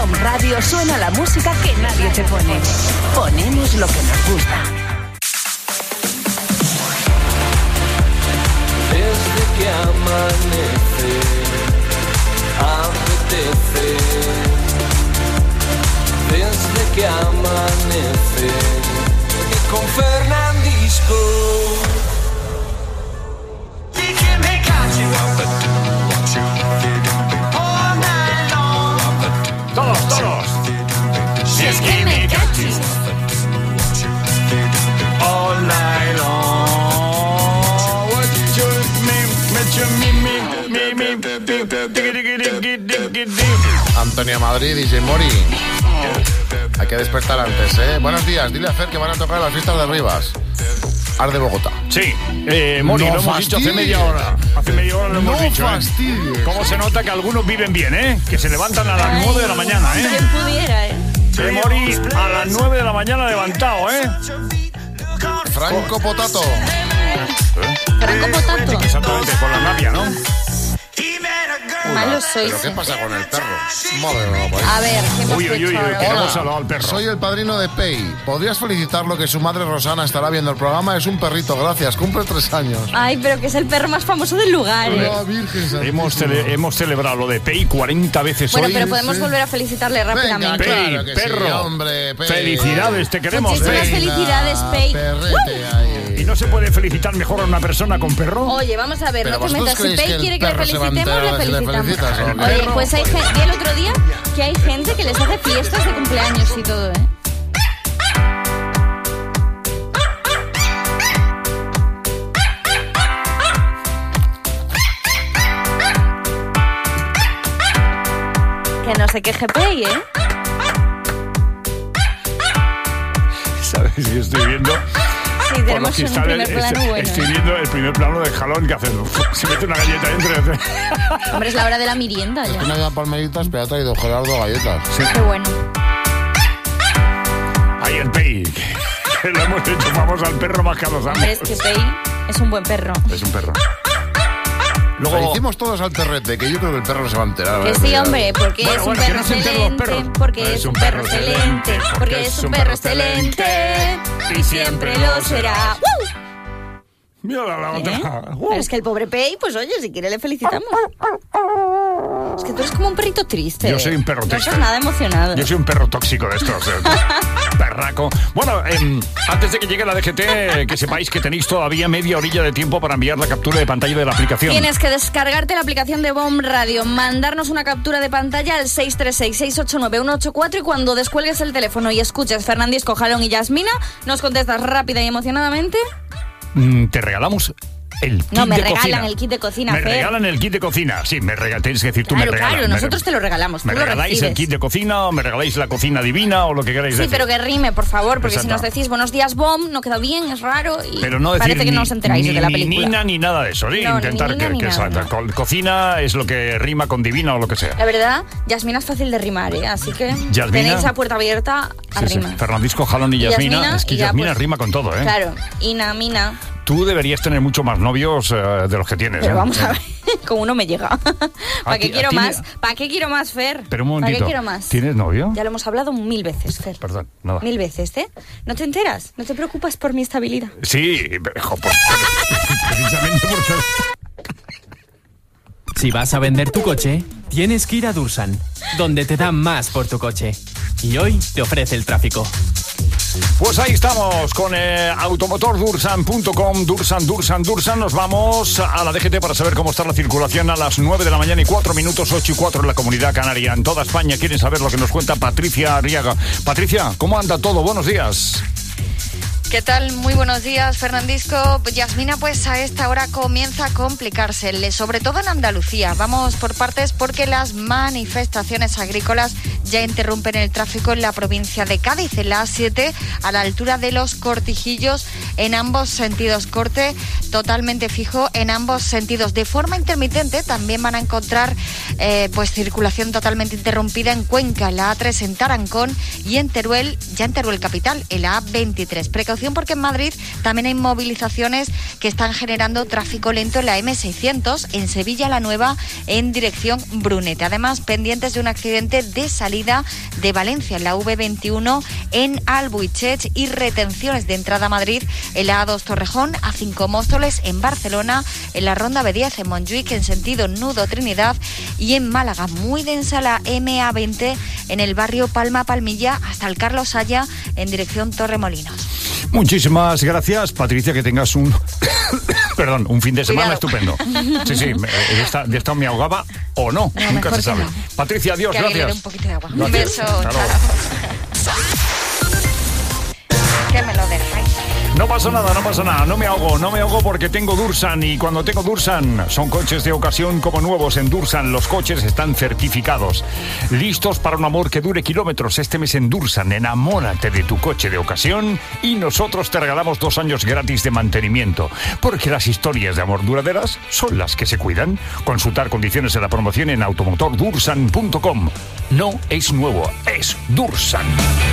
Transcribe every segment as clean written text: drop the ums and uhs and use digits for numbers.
BOM Radio suena la música que nadie te pone. Ponemos lo que nos gusta. Desde que amanece, apetece. Desde que amanece, y con Fernandisco. Todos. Es que me cachis. All night long. What you Antonia Madrid, DJ Mori. Hay que despertar antes, ¿eh? Buenos días, dile a Fer que van a tocar las fiestas de Rivas. Ar de Bogotá. Sí, Mori, no lo hemos dicho hace media hora. Hace media hora lo hemos dicho. ¿Cómo se nota que algunos viven bien, que se levantan a las 9 de la mañana, Quien pudiera, Mori a las 9 de la mañana levantado, Franco Potato. Franco Potato. Exactamente, por la navia, ¿no? Malos sois. ¿Pero qué pasa con el perro? Madre mía, pues. A ver, ¿qué hemos Uy, hecho ahora? que no hemos saludado al perro. Soy el padrino de Pei. ¿Podrías felicitarlo que su madre Rosana estará viendo el programa? Es un perrito, gracias. Cumple 3 años. Ay, pero que es el perro más famoso del lugar, La Virgen Santísima. Hemos celebrado lo de Pei 40 veces Bueno, hoy. pero podemos volver a felicitarle rápidamente. Venga, Pei, claro que perro. sí, hombre, Pei. Felicidades, te queremos, Muchísimas Pei. felicidades, Pei. Perrete ahí. ¿Y no se puede felicitar mejor a una persona con perro? Oye, vamos a ver, Pero no te vosotros metas. Si creéis que Pei el quiere que le perro se va a felicitemos, enterar le si le felicitamos. felicitas, ¿o qué? Oye, pues vi el otro día que hay gente que les hace fiestas de cumpleaños y todo, Que no se queje Pei, ¿Sabes? Yo estoy viendo... Sí, Por tenemos los un cristales, primer plano bueno. estoy viendo el primer plano de Jalón que hace. Se mete una galleta dentro. Hombre, es la hora de la merienda ya. Una de palmeritas, pero ha traído Gerardo galletas. Sí. Qué bueno. Ahí el Pei. Que lo hemos hecho famoso al perro más que a los amos. Hombre, es que Pei es un buen perro. Es un perro. Luego Luego, hicimos todos al perrete, que yo creo que el perro se va a enterar. Que sí, hombre, porque Bueno, es un bueno, que perro no se enteren los excelente, perros. porque es un perro excelente, porque es un perro excelente y siempre lo será. mira la otra. Pero es que el pobre Pei, pues oye, si quiere le felicitamos. Es que tú eres como un perrito triste. Yo soy un perro No triste. estás nada emocionado. Yo soy un perro tóxico de estos. Perraco. Bueno, antes de que llegue la DGT, que sepáis que tenéis todavía media orilla de tiempo para enviar la captura de pantalla de la aplicación. Tienes que descargarte la aplicación de BOM Radio, mandarnos una captura de pantalla al 636-689-184 y cuando descuelgues el teléfono y escuches Fernandisco, Jalón y Yasmina, nos contestas rápida y emocionadamente. Te regalamos el kit No, me de regalan cocina. el kit de cocina, Me Fer. regalan el kit de cocina. Sí, tienes que decir tú Claro, me regalan. claro, nosotros te lo regalamos, ¿Me tú lo regaláis recibes. el kit de cocina o me regaláis la cocina divina o lo que queráis Sí, decir? pero que rime, por favor, porque Exacto. si nos decís buenos días, BOM, no queda bien, es raro y Pero no decir parece que no os enteráis ni, de la ni película. nina ni nada de eso, ¿sí? No, Intentar ni nina que ni nada, salga. no. Cocina es lo que rima con divina o lo que sea. La verdad, Yasmina es fácil de rimar, así que Yasmina. tenéis la puerta abierta a Sí, sí. rimar. Fernandisco, Jalón y Yasmina. Es que y ya, Yasmina pues, rima con todo, ¿eh? Claro, Ina, Mina. Tú deberías tener mucho más novios de los que tienes. Pero ¿eh? vamos a ver, con uno me llega. ¿Para qué ti- quiero a ti más? me- ¿Para qué quiero más, Fer? Pero un ¿Para momentito. qué quiero más? ¿Tienes novio? Ya lo hemos hablado 1000 veces, Fer. Perdón, nada. 1000 veces, ¿eh? ¿No te enteras? ¿No te preocupas por mi estabilidad? Sí, precisamente por ser... Si vas a vender tu coche, tienes que ir a Dursan, donde te dan más por tu coche. Y hoy te ofrece el tráfico. Pues ahí estamos con automotordursan.com, Dursan. Nos vamos a la DGT para saber cómo está la circulación a las 9 de la mañana y 4 minutos, 8 y 4 en la Comunidad Canaria. En toda España quieren saber lo que nos cuenta Patricia Arriaga. Patricia, ¿cómo anda todo? Buenos días. ¿Qué tal? Muy buenos días, Fernandisco. Yasmina, pues a esta hora comienza a complicarse, sobre todo en Andalucía. Vamos por partes porque las manifestaciones agrícolas ya interrumpen el tráfico en la provincia de Cádiz, en la A7, a la altura de los Cortijillos, en ambos sentidos. Corte totalmente fijo en ambos sentidos. De forma intermitente también van a encontrar pues circulación totalmente interrumpida en Cuenca, en la A3 en Tarancón y en Teruel, ya en Teruel capital, en la A23. Precaución porque en Madrid también hay movilizaciones que están generando tráfico lento en la M600, en Sevilla la Nueva, en dirección Brunete. Además, pendientes de un accidente de salida salida de Valencia en la V21 en Albuixech y retenciones de entrada a Madrid en la A2 Torrejón, A5 Móstoles en Barcelona, en la ronda B10 en Montjuic en sentido Nudo Trinidad y en Málaga muy densa la MA20 en el barrio Palma Palmilla hasta el Carlos Haya en dirección Torremolinos. Muchísimas gracias, Patricia, que tengas un perdón, un fin de semana estupendo. Sí, de esta me ahogaba o no nunca se sabe. No. Patricia, adiós, gracias. Un poquito de agua. Gracias. Un beso. Que me lo dejáis. No pasa nada, no me ahogo porque tengo Dursan y cuando tengo Dursan son coches de ocasión como nuevos. En Dursan los coches están certificados, listos para un amor que dure kilómetros. Este mes en Dursan, enamórate de tu coche de ocasión y nosotros te regalamos 2 años gratis de mantenimiento, porque las historias de amor duraderas son las que se cuidan. Consultar condiciones de la promoción en automotordursan.com. No es nuevo, es Dursan.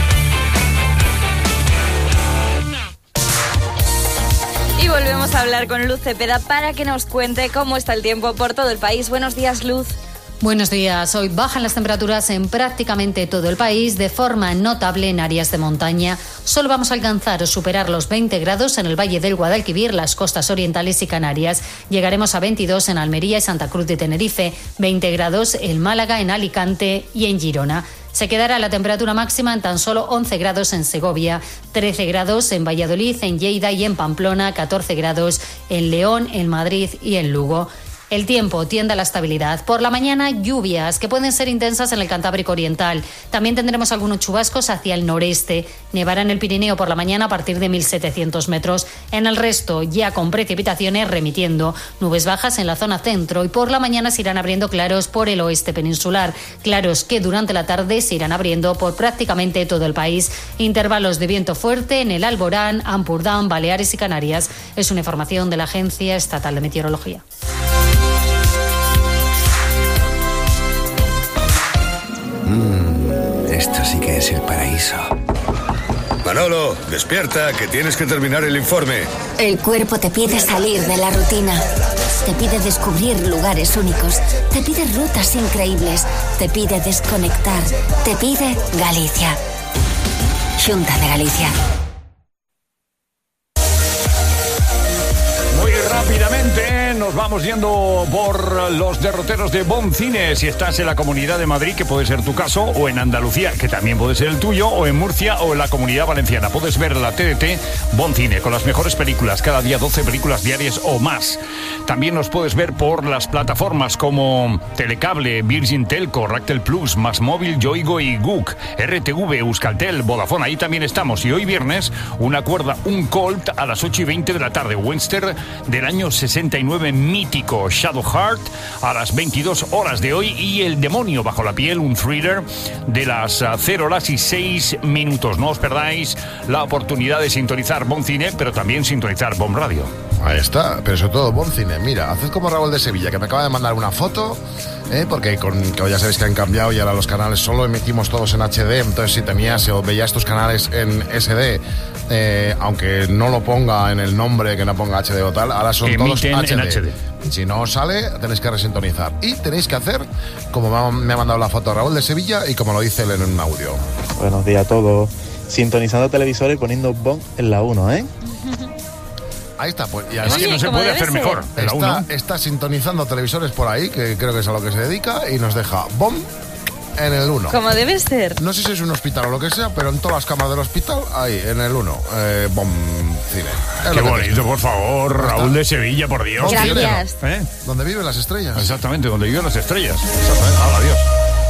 Y volvemos a hablar con Luz Cepeda para que nos cuente cómo está el tiempo por todo el país. Buenos días, Luz. Buenos días. Hoy bajan las temperaturas en prácticamente todo el país, de forma notable en áreas de montaña. Solo vamos a alcanzar o superar los 20 grados en el Valle del Guadalquivir, las costas orientales y Canarias. Llegaremos a 22 en Almería y Santa Cruz de Tenerife, 20 grados en Málaga, en Alicante y en Girona. Se quedará la temperatura máxima en tan solo 11 grados en Segovia, 13 grados en Valladolid, en Lleida y en Pamplona, 14 grados en León, en Madrid y en Lugo. El tiempo tiende a la estabilidad. Por la mañana, lluvias que pueden ser intensas en el Cantábrico Oriental. También tendremos algunos chubascos hacia el noreste. Nevará en el Pirineo por la mañana a partir de 1.700 metros. En el resto, ya con precipitaciones remitiendo. Nubes bajas en la zona centro y por la mañana se irán abriendo claros por el oeste peninsular. Claros que durante la tarde se irán abriendo por prácticamente todo el país. Intervalos de viento fuerte en el Alborán, Ampurdán, Baleares y Canarias. Es una información de la Agencia Estatal de Meteorología. Esto sí que es el paraíso. Manolo, despierta, que tienes que terminar el informe. El cuerpo te pide salir de la rutina. Te pide descubrir lugares únicos. Te pide rutas increíbles. Te pide desconectar. Te pide Galicia. Xunta de Galicia. Rápidamente nos vamos yendo por los derroteros de Bon Cine. Si estás en la Comunidad de Madrid, que puede ser tu caso, o en Andalucía, que también puede ser el tuyo, o en Murcia o en la Comunidad Valenciana, puedes ver la TDT Bon Cine con las mejores películas, cada día 12 películas diarias o más. También nos puedes ver por las plataformas como Telecable, Virgin Telco, Ractel Plus, Masmóvil, Yoigo y Guk, RTV, Euskaltel, Vodafone. Ahí también estamos. Y hoy viernes, una cuerda, un Colt a las 8:20 de la tarde. Western del año 69 mítico, Shadowheart a las 22 horas de hoy, y El demonio bajo la piel, un thriller de las 0 horas y 6 minutos. No os perdáis la oportunidad de sintonizar Bon Cine, pero también sintonizar Bon Radio. Ahí está, pero sobre todo Bon Cine. Mira, haced como Raúl de Sevilla, que me acaba de mandar una foto, porque que ya sabéis que han cambiado y ahora los canales solo emitimos todos en HD. Entonces si tenías o veías tus canales en SD, aunque no lo ponga en el nombre, que no ponga HD o tal, ahora son todos en HD. Si no os sale, tenéis que resintonizar. Y tenéis que hacer como me ha mandado la foto Raúl de Sevilla y como lo dice él en un audio. Buenos días a todos. Sintonizando televisores y poniendo Bon en la 1, ¿eh? Ahí está, pues. Y además que no se puede hacer mejor. Está sintonizando televisores por ahí, que creo que es a lo que se dedica, y nos deja Bon en el 1. Como debe ser. No sé si es un hospital o lo que sea, pero en todas las cámaras del hospital, ahí, en el 1, Bon Cine. Qué bonito, por favor, Raúl de Sevilla, por Dios. Gracias. Donde viven las estrellas. Exactamente, donde viven las estrellas. Exactamente. Hola, adiós.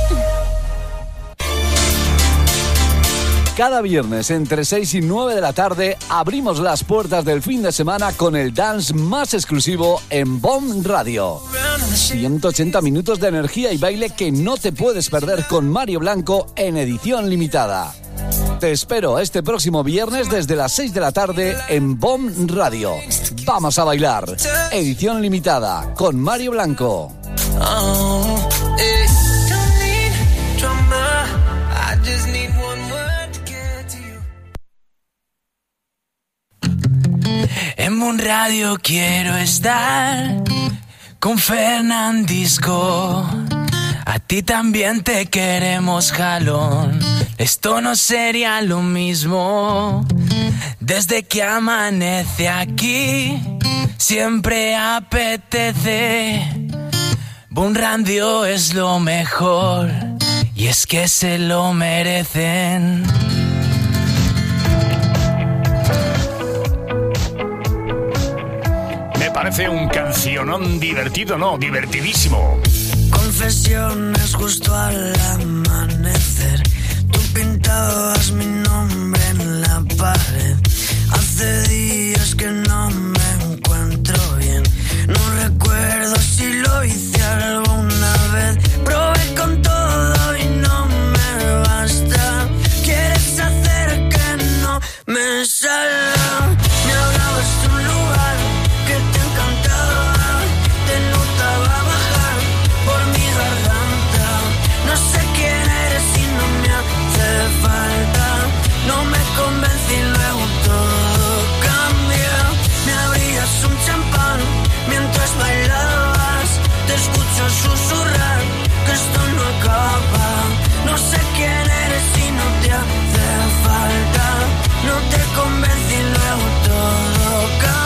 Cada viernes entre 6 y 9 de la tarde abrimos las puertas del fin de semana con el dance más exclusivo en Bon Radio. 180 minutos de energía y baile que no te puedes perder con Mario Blanco en edición limitada. Te espero este próximo viernes desde las 6 de la tarde en Bon Radio. Vamos a bailar. Edición limitada con Mario Blanco. En Bon Radio quiero estar con Fernandisco. A ti también te queremos, jalón. Esto no sería lo mismo. Desde que amanece aquí, siempre apetece. Boom Radio es lo mejor, y es que se lo merecen. Me parece un cancionón divertido, ¿no? Divertidísimo. Confesiones justo al amanecer. Tú pintabas mi nombre en la pared. Hace días que no me encuentro bien. No recuerdo si lo hice alguna vez. Probé con todo y no me basta. Quieres hacer que no me salga. Me hablabas de un lugar que te encantaba. Te notaba bajar por mi garganta. No sé quién eres y no me hace falta. No me convencí y luego todo cambia. Me abrías un champán mientras bailabas. Te escucho susurrar que esto no acaba. No sé quién eres y no te hace falta. No te convencí y luego todo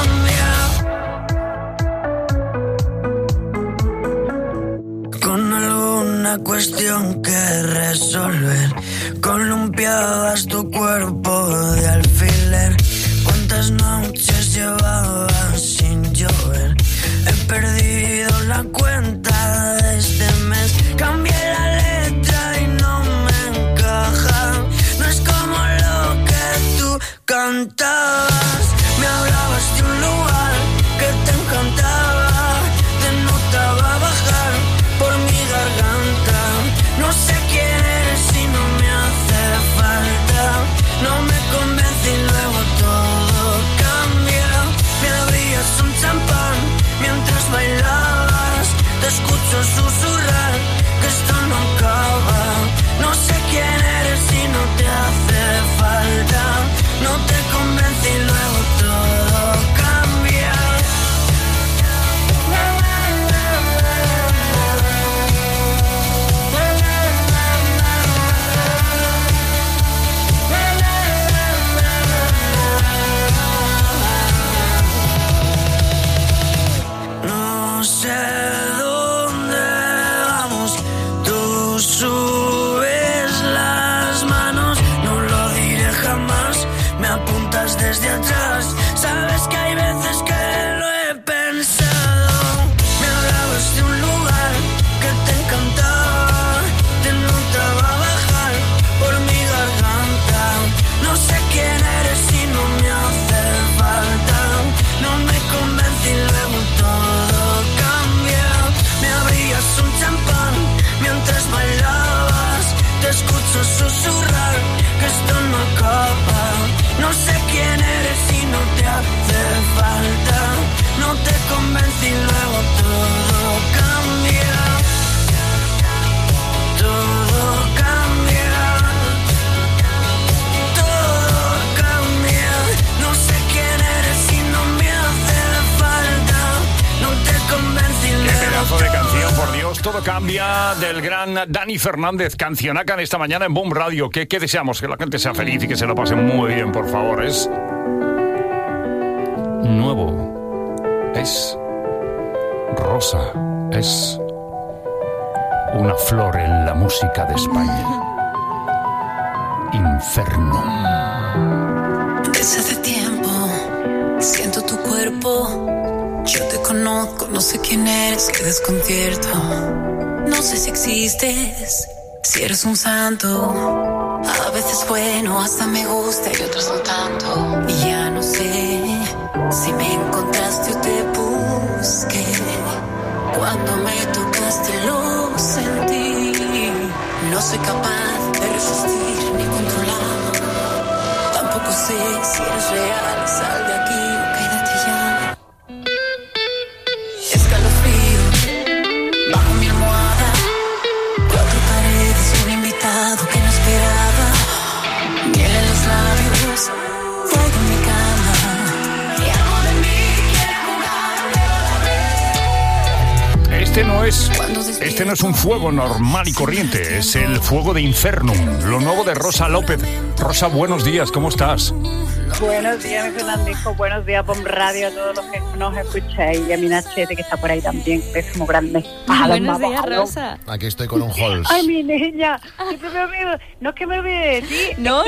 cambia. Con alguna cuestión que resolver, columpiabas tu cuerpo de alfiler. ¿Cuántas noches llevabas sin llover? He perdido la cuenta de este mes. Cambié la letra y no me encaja. No es como lo que tú cantabas. Me hablabas de un lugar que te encantaba. Te notaba bajar por mi garganta. No sé quién eres y no me hace falta. No me convence y luego todo cambia. Me abrías un champán mientras bailabas. Te escucho susurrar que esto no acaba. No sé quién eres y no te hace falta. No te convence y luego todo cambia. No sé dónde vamos, tú subes las manos, no lo diré jamás, me apuntas desde atrás, sabes que hay veces que lo he pensado, me hablabas de un lugar que te encantaba, te notaba bajar por mi garganta, no sé quién eres y no me hace falta, no me convence y luego todo cambia, me abrías un champán mientras bailabas, te escucho susurrar que esto no acaba, no sé quién eres y no te hace falta, no te convence y luego todo cambia, todo cambia, todo cambia, no sé quién eres y no me hace falta, no te convence y Qué luego pedazo de canción, por Dios. Todo cambia, del gran Dani Fernández. Cancionacan esta mañana en Boom Radio. ¿Qué deseamos? Que la gente sea feliz y que se lo pase muy bien, por favor. Es nuevo. Es rosa. Es una flor en la música de España. Inferno. Desde hace tiempo siento tu cuerpo. Yo te conozco, no sé quién eres, qué desconcierto. No sé si existes, si eres un santo. A veces bueno, hasta me gusta y otras no tanto. Y ya no sé si me encontraste o te busqué. Cuando me tocaste lo sentí. No soy capaz de resistir ni controlar. Tampoco sé si eres real, sal de aquí o quédate ya. Escalofrío bajo mi almohada, 4 paredes y un invitado que no esperaba. Miel en los labios, fuego en mi cama, y algo de mí quiere jugar, pero la vez. Este no es Este no es un fuego normal y corriente, es el fuego de Infernum, lo nuevo de Rosa López. Rosa, buenos días, ¿cómo estás? Buenos días, mi Fernandisco. Buenos días, Bomb Radio, a todos los que nos escucháis. Y a mi Nachete, que está por ahí también. Besos muy grandes. Buenos días, Rosa. Aquí estoy con un Halls. Ay, mi niña. Siempre me olvido. No es que me olvide de ti. No.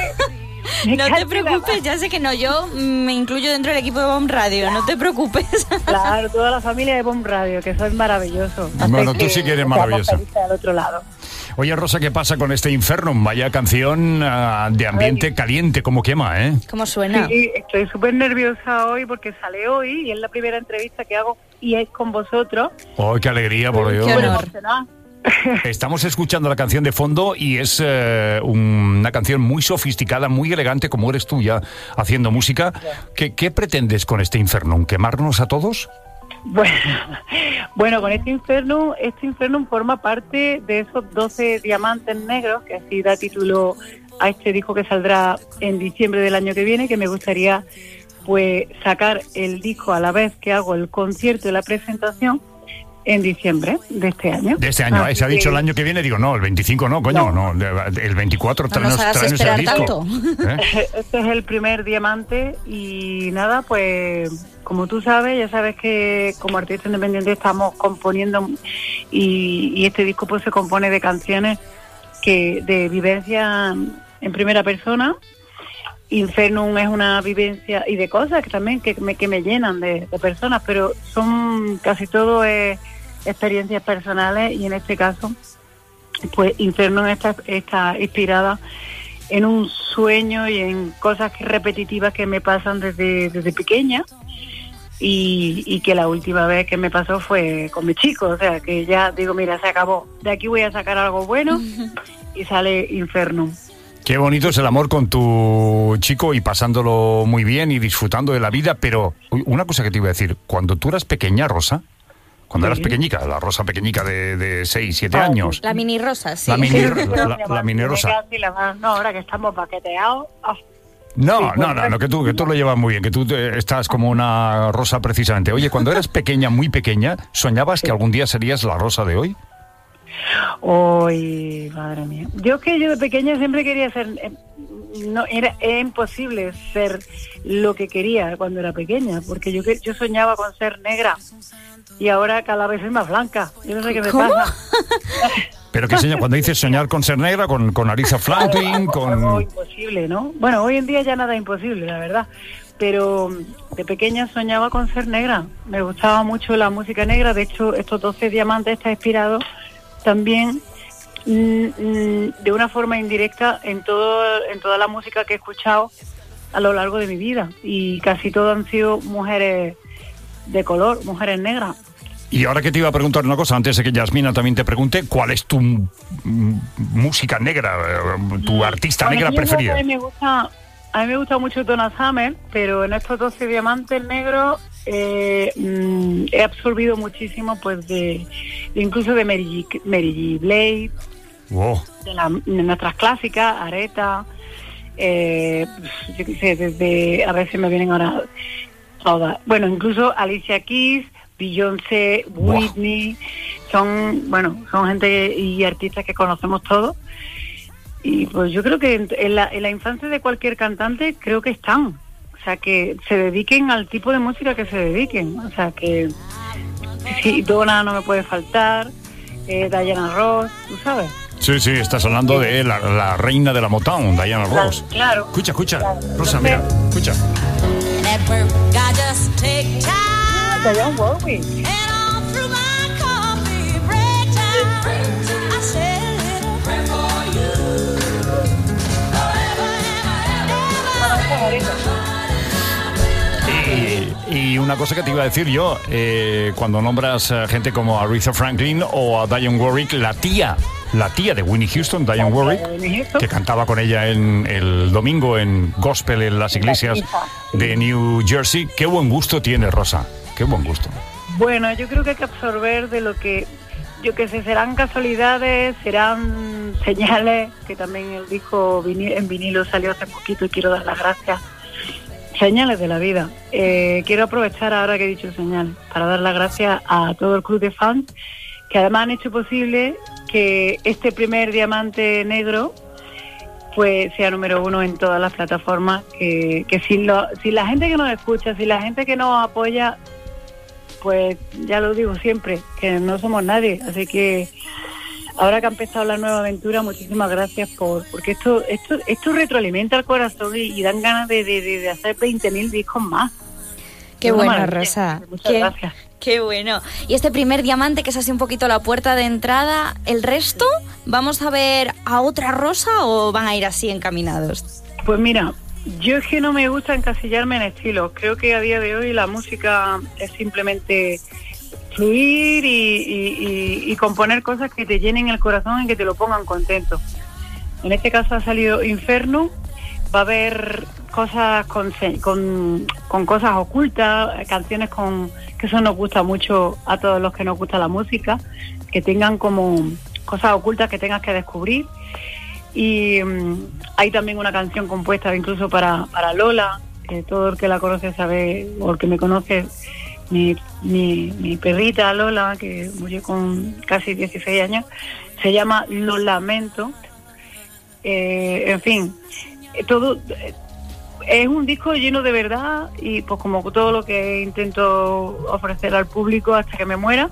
No te preocupes, ya sé que no, yo me incluyo dentro del equipo de Bomb Radio, no te preocupes. Claro, toda la familia de Bomb Radio, que sois maravillosos. Bueno, tú sí que eres maravillosa. Al otro lado. Oye, Rosa, ¿qué pasa con este Infernum? Vaya canción de ambiente caliente, como quema, ¿eh? ¿Cómo suena? Sí, estoy súper nerviosa hoy porque sale hoy y es la primera entrevista que hago y es con vosotros. ¡Oh, qué alegría, por Dios! ¡Qué honor! Estamos escuchando la canción de fondo y es una canción muy sofisticada, muy elegante, como eres tú ya haciendo música. ¿Qué pretendes con este Infernum? ¿Quemarnos a todos? Bueno, con este Infernum forma parte de esos 12 diamantes negros, que así da título a este disco que saldrá en diciembre del año que viene, que me gustaría pues sacar el disco a la vez que hago el concierto y la presentación en diciembre de este año. De este año, se ha dicho el año que viene, digo, no, el 25 no, coño, no el 24 traemos el disco. Este es el primer diamante y nada, pues como tú sabes, ya sabes que como artista independiente estamos componiendo y este disco pues se compone de canciones que de vivencia en primera persona. Infernum es una vivencia y de cosas que también que me llenan de personas, pero son casi todo experiencias personales y en este caso pues Infernum está inspirada en un sueño y en cosas repetitivas que me pasan desde pequeña y que la última vez que me pasó fue con mi chico, o sea que ya digo, mira, se acabó, de aquí voy a sacar algo bueno y sale Infernum. Qué bonito es el amor con tu chico y pasándolo muy bien y disfrutando de la vida, pero una cosa que te iba a decir, cuando tú eras pequeña, Rosa, cuando eras pequeñica, la Rosa pequeñica de 6, 7 años. La mini Rosa, sí. La mini Rosa. No, ahora que estamos paqueteados. No, que tú lo llevas muy bien, que tú estás como una Rosa precisamente. Oye, cuando eras pequeña, muy pequeña, ¿soñabas que algún día serías la Rosa de hoy? Uy, madre mía. Yo de pequeña siempre quería ser... Era imposible ser lo que quería cuando era pequeña, porque yo soñaba con ser negra y ahora cada vez soy más blanca. Yo no sé qué me pasa. ¿Pero qué señal? Cuando dices soñar con ser negra, con Aretha Franklin, con... Algo imposible, ¿no? Bueno, hoy en día ya nada es imposible, la verdad. Pero de pequeña soñaba con ser negra. Me gustaba mucho la música negra. De hecho, estos 12 diamantes está inspirado también de una forma indirecta en toda la música que he escuchado a lo largo de mi vida. Y casi todo han sido mujeres de color, mujeres negras. Y ahora que te iba a preguntar una cosa, antes de que Yasmina también te pregunte, ¿cuál es tu música negra, tu artista negra preferida? A mí me gusta mucho Donna Summer, pero en estos 12 diamantes negros he absorbido muchísimo pues incluso de Mary J. Blige, wow, de nuestras clásicas, Aretha, yo qué sé, desde, a ver si me vienen ahora todas, bueno, incluso Alicia Keys, Beyoncé, Whitney, son gente y artistas que conocemos todos. Y pues yo creo que en la infancia de cualquier cantante creo que están. O sea, que se dediquen al tipo de música que se dediquen. O sea, que sí, Donna no me puede faltar, Diana Ross, ¿tú sabes? Sí, estás hablando de la reina de la Motown, Diana Ross. Claro. Escucha, Rosa, mira, escucha. Diane Warwick. Y una cosa que te iba a decir yo, cuando nombras gente como Aretha Franklin o a Diane Warwick, la tía de Whitney Houston, Diane Warwick, que cantaba con ella en el domingo en gospel en las iglesias de New Jersey. Qué buen gusto tiene, Rosa, qué buen gusto. Bueno, yo creo que hay que absorber de lo que, yo que sé, serán casualidades, serán señales, que también el disco en vinilo salió hace poquito y quiero dar las gracias. Señales de la vida. Quiero aprovechar ahora que he dicho señales para dar las gracias a todo el club de fans que además han hecho posible que este primer diamante negro pues sea número 1 en todas las plataformas, que sin la gente que nos escucha, sin la gente que nos apoya, pues ya lo digo siempre, que no somos nadie. Así que ahora que ha empezado la nueva aventura, muchísimas gracias porque esto retroalimenta el corazón y dan ganas de hacer 20.000 discos más. Qué bueno, Rosa. Muchas gracias. Qué bueno. Y este primer diamante, que es así un poquito la puerta de entrada, ¿el resto vamos a ver a otra Rosa o van a ir así encaminados? Pues mira, yo es que no me gusta encasillarme en estilos. Creo que a día de hoy la música es simplemente fluir y componer cosas que te llenen el corazón y que te lo pongan contento. En este caso ha salido Inferno. Va a haber cosas con cosas ocultas, canciones que eso nos gusta mucho a todos los que nos gusta la música, que tengan como cosas ocultas que tengas que descubrir. Y hay también una canción compuesta incluso para Lola, que todo el que la conoce sabe, o el que me conoce, mi perrita Lola, que murió con casi 16 años, se llama Lo Lamento. En fin, todo es un disco lleno de verdad y pues como todo lo que intento ofrecer al público hasta que me muera.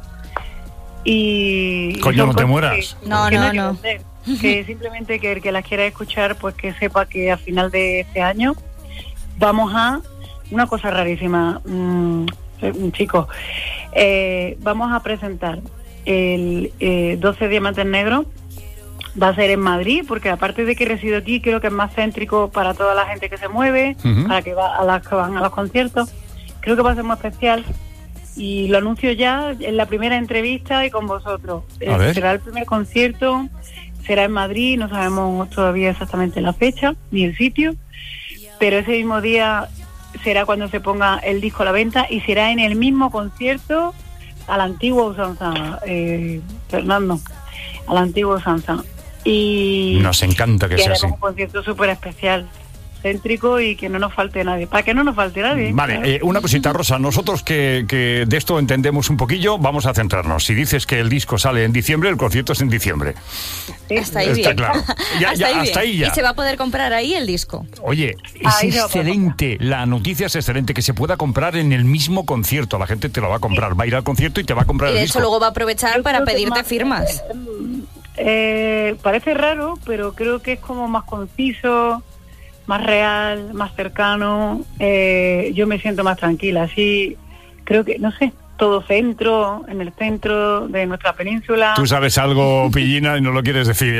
Y coño, no te mueras. No. Que simplemente que el que las quiera escuchar pues que sepa que a final de este año vamos a una cosa rarísima, chicos, vamos a presentar el 12 Diamantes Negros. Va a ser en Madrid, porque aparte de que resido aquí, creo que es más céntrico para toda la gente que se mueve, para que va a las que van a los conciertos. Creo que va a ser muy especial y lo anuncio ya en la primera entrevista y con vosotros. Será el primer concierto, será en Madrid, no sabemos todavía exactamente la fecha ni el sitio, pero ese mismo día será cuando se ponga el disco a la venta y será en el mismo concierto a la antigua usanza, Fernando, a la antigua usanza. Y nos encanta que sea así. Un concierto súper especial, céntrico y que no nos falte nadie. Para que no nos falte nadie. Vale, una cosita, Rosa. Nosotros que de esto entendemos un poquillo, vamos a centrarnos. Si dices que el disco sale en diciembre, el concierto es en diciembre. Sí, está ahí está bien. Claro. Hasta ahí ya. Y se va a poder comprar ahí el disco. Oye, es excelente. La noticia es excelente, que se pueda comprar en el mismo concierto. La gente te lo va a comprar. Va a ir al concierto y te va a comprar el disco. Y de hecho luego va a aprovechar para pedirte firmas. Parece raro, pero creo que es como más conciso, más real, más cercano. Yo me siento más tranquila. Así, creo que, no sé, todo en el centro de nuestra península. Tú sabes algo, Pillina, y no lo quieres decir.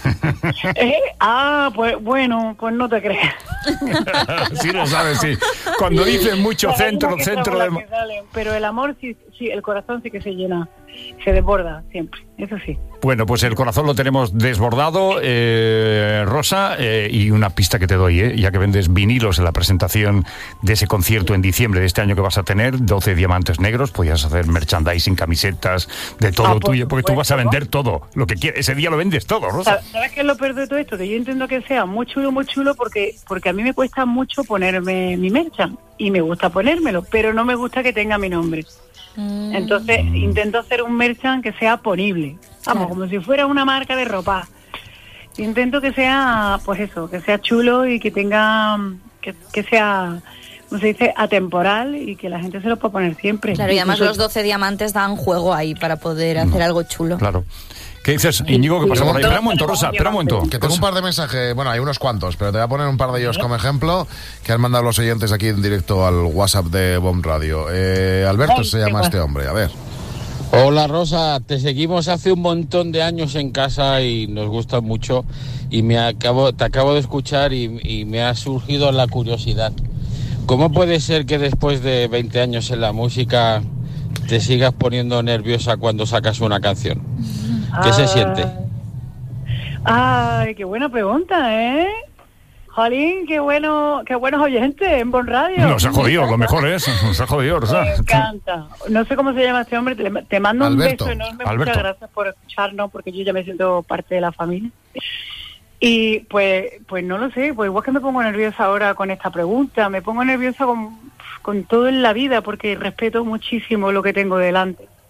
Pues bueno, pues no te creas. Sí lo sabes, sí. Cuando dicen mucho centro de... Pero el amor, sí, el corazón sí que se llena, se desborda siempre, eso sí. Bueno, pues el corazón lo tenemos desbordado, Rosa, y una pista que te doy, ya que vendes vinilos en la presentación de ese concierto en diciembre de este año que vas a tener, 12 Diamantes Negros, podías hacer merchandising, camisetas, de todo lo tuyo, porque tú vas a vender todo, lo que quieres, ese día lo vendes todo, Rosa. ¿Sabes qué es lo peor de todo esto? Que yo intento que sea muy chulo, porque a mí me cuesta mucho ponerme mi merchan, y me gusta ponérmelo, pero no me gusta que tenga mi nombre. Entonces intento hacer un merchan que sea ponible, como si fuera una marca de ropa. Intento que sea, pues eso, que sea chulo y que tenga, que sea, como se dice, atemporal y que la gente se lo pueda poner siempre. Claro, y además los 12 diamantes dan juego ahí para poder hacer algo chulo. Claro. ¿Qué dices, Íñigo? ¿Qué pasa por ahí? Espera un momento, Rosa, espera un momento. Que tengo un par de mensajes, bueno, hay unos cuantos, pero te voy a poner un par de ellos como ejemplo, que han mandado los oyentes aquí en directo al WhatsApp de BOM Radio. Alberto se llama este hombre, a ver. Hola Rosa, te seguimos hace un montón de años en casa y nos gusta mucho y te acabo de escuchar y me ha surgido la curiosidad. ¿Cómo puede ser que después de 20 años en la música te sigas poniendo nerviosa cuando sacas una canción? ¿Qué se siente? Ay, qué buena pregunta, ¿eh? Jolín, qué buenos oyentes en Bon Radio. Nos ha jodido, lo mejor es, nos ha jodido, Rosa. Me encanta. No sé cómo se llama este hombre, te mando Alberto. Un beso enorme, Alberto. Muchas gracias por escucharnos, porque yo ya me siento parte de la familia. Y pues no lo sé, pues igual que me pongo nerviosa ahora con esta pregunta, me pongo nerviosa con todo en la vida, porque respeto muchísimo lo que tengo delante.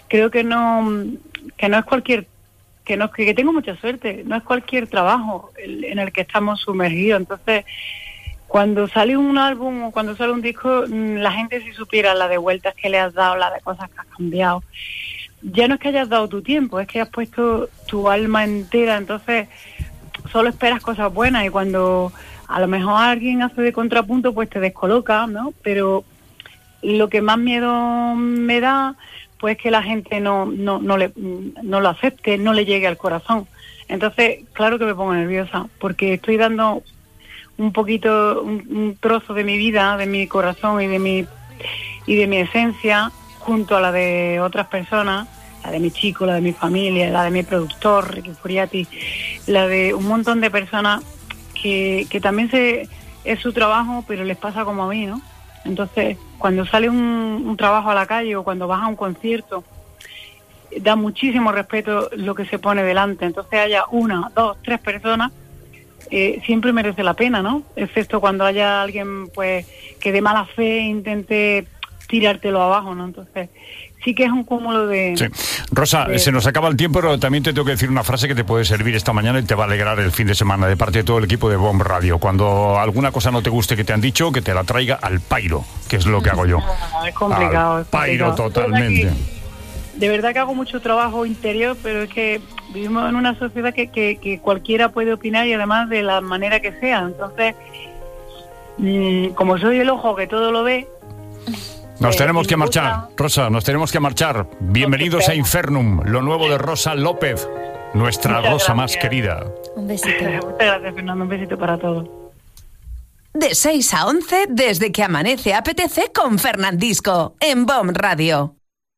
creo que no es cualquier, que tengo mucha suerte, no es cualquier trabajo en el que estamos sumergidos. Entonces, cuando sale un álbum o cuando sale un disco, la gente si supiera la de vueltas que le has dado, la de cosas que has cambiado. Ya no es que hayas dado tu tiempo, es que has puesto tu alma entera, entonces solo esperas cosas buenas, y cuando a lo mejor alguien hace de contrapunto, pues te descoloca, ¿no? Pero lo que más miedo me da, pues que la gente no lo acepte, no le llegue al corazón. Entonces, claro que me pongo nerviosa, porque estoy dando un poquito, un trozo de mi vida, de mi corazón y de mi esencia, junto a la de otras personas, la de mi chico, la de mi familia, la de mi productor, Ricky Furiati, la de un montón de personas que también es su trabajo, pero les pasa como a mí, ¿no? Entonces, cuando sale un trabajo a la calle o cuando vas a un concierto, da muchísimo respeto lo que se pone delante. Entonces, haya 1, 2, 3 personas, siempre merece la pena, ¿no? Excepto cuando haya alguien, pues, que de mala fe intente tirártelo abajo, ¿no? Entonces, sí que es un cúmulo de... Sí. Rosa, se nos acaba el tiempo, pero también te tengo que decir una frase que te puede servir esta mañana y te va a alegrar el fin de semana, de parte de todo el equipo de BOM Radio. Cuando alguna cosa no te guste que te han dicho, que te la traiga al pairo, que es lo que hago yo. No, es complicado. Al pairo, totalmente. De verdad que hago mucho trabajo interior, pero es que vivimos en una sociedad que cualquiera puede opinar, y además de la manera que sea. Entonces, como soy el ojo que todo lo ve... Nos tenemos que marchar, Rosa, nos tenemos que marchar. Bienvenidos a Infernum, lo nuevo de Rosa López, nuestra Rosa más querida. Un besito. Muchas gracias, Fernando, un besito para todos. De 6 a 11, desde que amanece apetece con Fernandisco, en BOM Radio.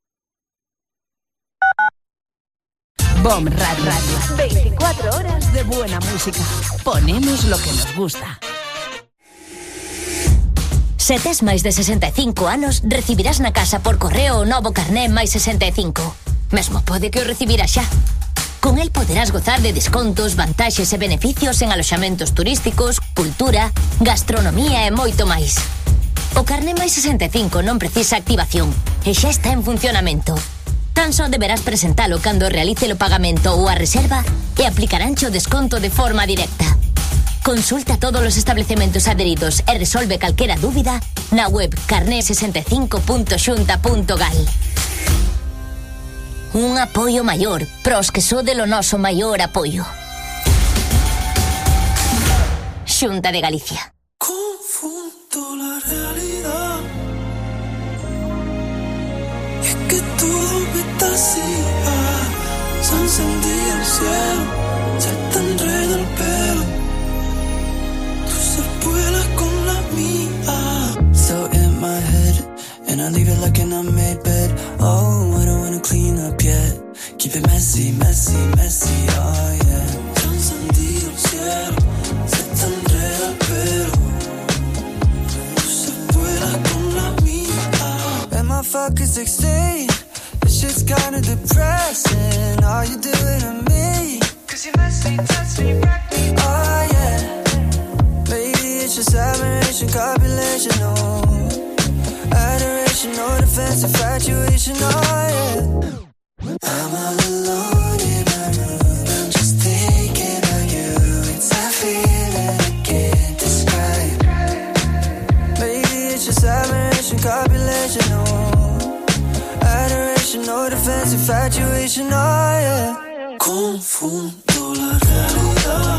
BOM Radio. 24 horas de buena música. Ponemos lo que nos gusta. Se tes máis de 65 anos, recibirás na casa por correo o novo carné máis 65. Mesmo pode que o recibirás xa. Con el poderás gozar de descontos, vantaxes e beneficios en aloxamentos turísticos, cultura, gastronomía e moito máis. O carné máis 65 non precisa activación e xa está en funcionamento. Tan só deberás presentalo cando realice o pagamento ou a reserva e aplicaránche o desconto de forma directa. Consulta todos os establecementos adheridos e resolve calquera dúbida na web carné65.xunta.gal. Un apoio maior pros que sode o noso maior apoio. Xunta de Galicia. Confundo la realidad. Es que todo me está así. Se ha encendido el cielo, se te enreda el pelo. Vuelas con la mía. So in my head, and I leave it like an unmade bed. Oh, I don't wanna clean up yet. Keep it messy, messy, messy, oh yeah. Se ha encendido el cielo, se te enreda el pelo. Tú vuelas con la mía. Am I fucking 16? This shit's kinda depressing. Are you doing to me? Cause you messy, touch me, wreck me, oh yeah. It's just admiration, copulation, no adoration, no defense, infatuation, oh yeah. I'm all alone in my room, I'm just thinking of you. It's a feeling I can't describe. Maybe it's just admiration, copulation, no adoration, no defense, infatuation, oh yeah. Confundo la realidad.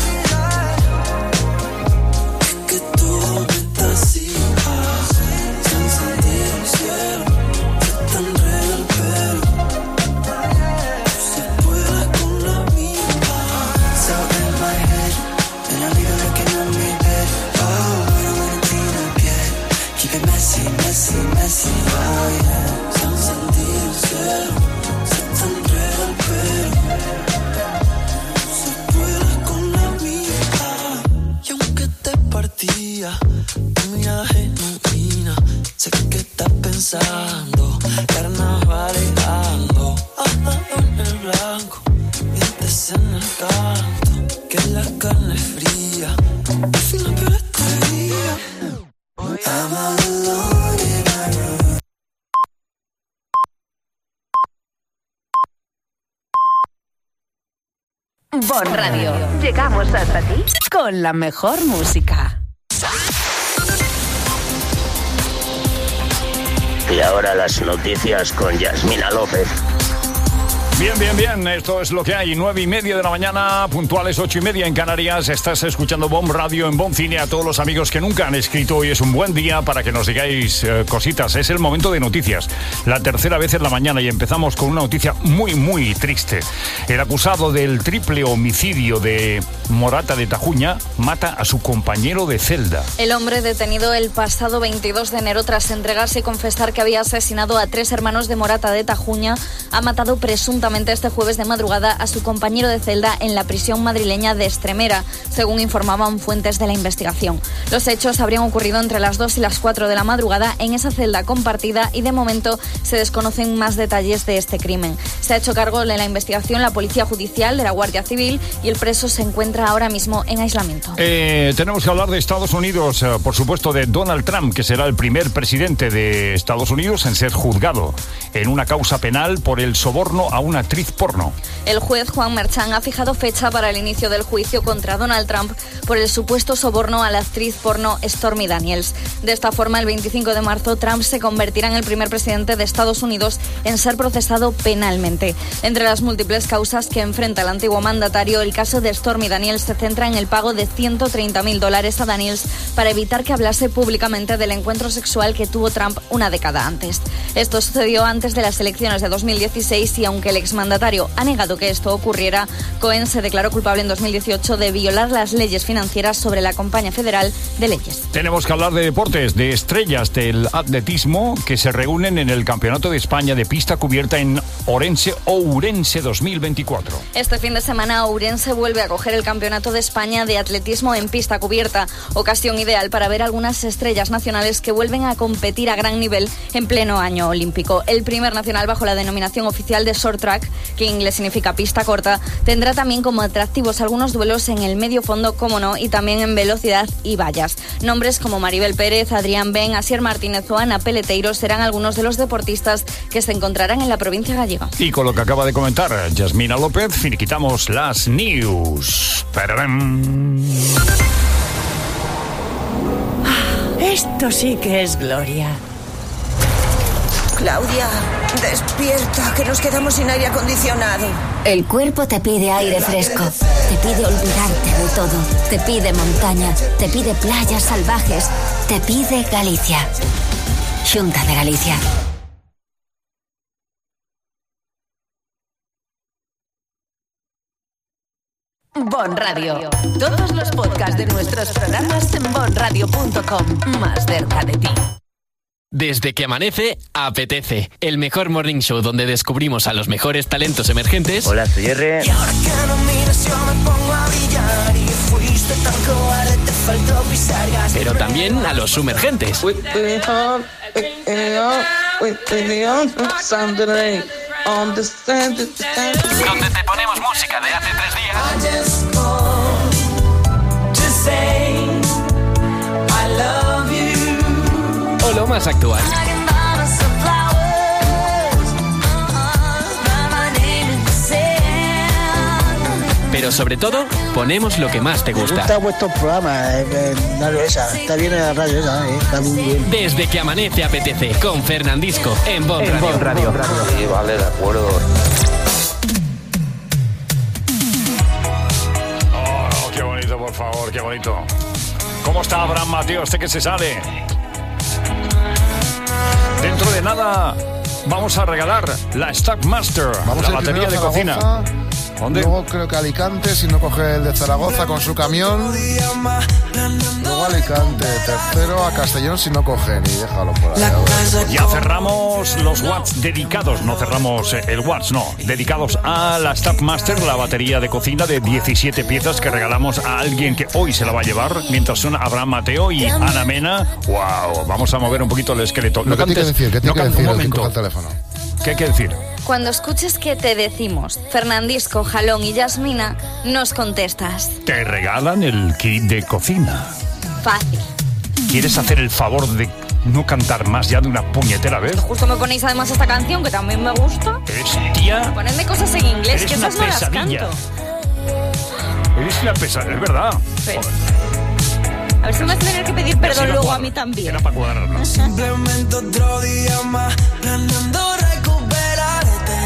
Messy, messy, oh yeah. Se ha encendido el cielo, se te enreda el pelo. Se vuela con la mía. Y aunque te partía, tu mirada genuina, sé que estás pensando, carnaval ando en el blanco, mientes en el canto, que la carne es fría, al fin la peor este día. I'm all alone in my room. Bon Radio. Llegamos hasta ti con la mejor música. Y ahora las noticias con Yasmina López. Bien, esto es lo que hay. 9:30 de la mañana, puntuales 8:30 en Canarias. Estás escuchando Bon Radio en Bon Cine. A todos los amigos que nunca han escrito, hoy es un buen día para que nos digáis cositas. Es el momento de noticias, la tercera vez en la mañana, y empezamos con una noticia muy triste. El acusado del triple homicidio de Morata de Tajuña mata a su compañero de celda. El hombre detenido el pasado 22 de enero tras entregarse y confesar que había asesinado a 3 hermanos de Morata de Tajuña ha matado presuntamente este jueves de madrugada a su compañero de celda en la prisión madrileña de Estremera, según informaban fuentes de la investigación. Los hechos habrían ocurrido entre las 2 y las 4 de la madrugada en esa celda compartida y de momento se desconocen más detalles de este crimen. Se ha hecho cargo de la investigación la Policía Judicial de la Guardia Civil y el preso se encuentra ahora mismo en aislamiento. Tenemos que hablar de Estados Unidos, por supuesto de Donald Trump, que será el primer presidente de Estados Unidos en ser juzgado en una causa penal por el soborno a una actriz porno. El juez Juan Merchan ha fijado fecha para el inicio del juicio contra Donald Trump por el supuesto soborno a la actriz porno Stormy Daniels. De esta forma, el 25 de marzo, Trump se convertirá en el primer presidente de Estados Unidos en ser procesado penalmente. Entre las múltiples causas que enfrenta el antiguo mandatario, el caso de Stormy Daniels se centra en el pago de $130.000 a Daniels para evitar que hablase públicamente del encuentro sexual que tuvo Trump una década antes. Esto sucedió antes de las elecciones de 2016 y aunque el exmandatario ha negado que esto ocurriera, Cohen se declaró culpable en 2018 de violar las leyes financieras sobre la Compañía Federal de Leyes. Tenemos que hablar de deportes, de estrellas del atletismo que se reúnen en el Campeonato de España de pista cubierta en Ourense 2024. Este fin de semana Ourense vuelve a acoger el Campeonato de España de atletismo en pista cubierta, ocasión ideal para ver algunas estrellas nacionales que vuelven a competir a gran nivel en pleno año olímpico. El primer nacional bajo la denominación oficial de short track, que en inglés significa pista corta, tendrá también como atractivos algunos duelos en el medio fondo, como no, y también en velocidad y vallas. Nombres como Maribel Pérez, Adrián Ben, Asier Martínez o Ana Peleteiro serán algunos de los deportistas que se encontrarán en la provincia gallega. Y con lo que acaba de comentar Yasmina López, finiquitamos las news. Esto sí que es gloria. Claudia, despierta, que nos quedamos sin aire acondicionado. El cuerpo te pide aire fresco, te pide olvidarte de todo, te pide montaña, te pide playas salvajes, te pide Galicia. Xunta de Galicia. Bon Radio. Todos los podcasts de nuestros programas en bonradio.com. Más cerca de ti. Desde que amanece, apetece. El mejor morning show donde descubrimos a los mejores talentos emergentes. Hola, soy R. Y ahora que no miras yo me pongo a brillar. Y fuiste tan cobarde, te faltó pisar gas. Pero también a los sumergentes. Donde te ponemos música de hace 3 días. O lo más actual. Pero sobre todo, ponemos lo que más te gusta. Me gusta vuestro programa, está bien en la radio esa, está muy bien. Desde que amanece apetece, con Fernandisco, en Bon Radio. Sí, vale, de acuerdo. Oh, qué bonito, por favor, qué bonito. ¿Cómo está Abraham Mateo? Este que se sale. Dentro de nada vamos a regalar la Stackmaster, la batería de cocina. ¿Dónde? Luego creo que Alicante, si no coge el de Zaragoza con su camión. Luego Alicante, tercero a Castellón si no cogen y déjalo por ahí. Ya cerramos los watts dedicados, no cerramos el watts, no, dedicados a la Stackmaster, la batería de cocina de 17 piezas que regalamos a alguien que hoy se la va a llevar, mientras son Abraham Mateo y Ana Mena. ¡Wow! Vamos a mover un poquito el esqueleto. ¿Qué tiene que decir? ¿Qué tiene que decir el que coja el teléfono? ¿Qué hay que decir? Cuando escuches que te decimos Fernandisco, Jalón y Yasmina, nos contestas. Te regalan el kit de cocina. Fácil. ¿Quieres hacer el favor de no cantar más ya de una puñetera vez? Justo me ponéis además esta canción que también me gusta. Tía. Ponedme cosas en inglés, Eres que esas una no las pesadilla. canto. Eres la pesada, es verdad. Pero- A ver si me vas a tener que pedir perdón luego a mí también. Era para cuadrarnos. Simplemente otro día más planeando recuperarte.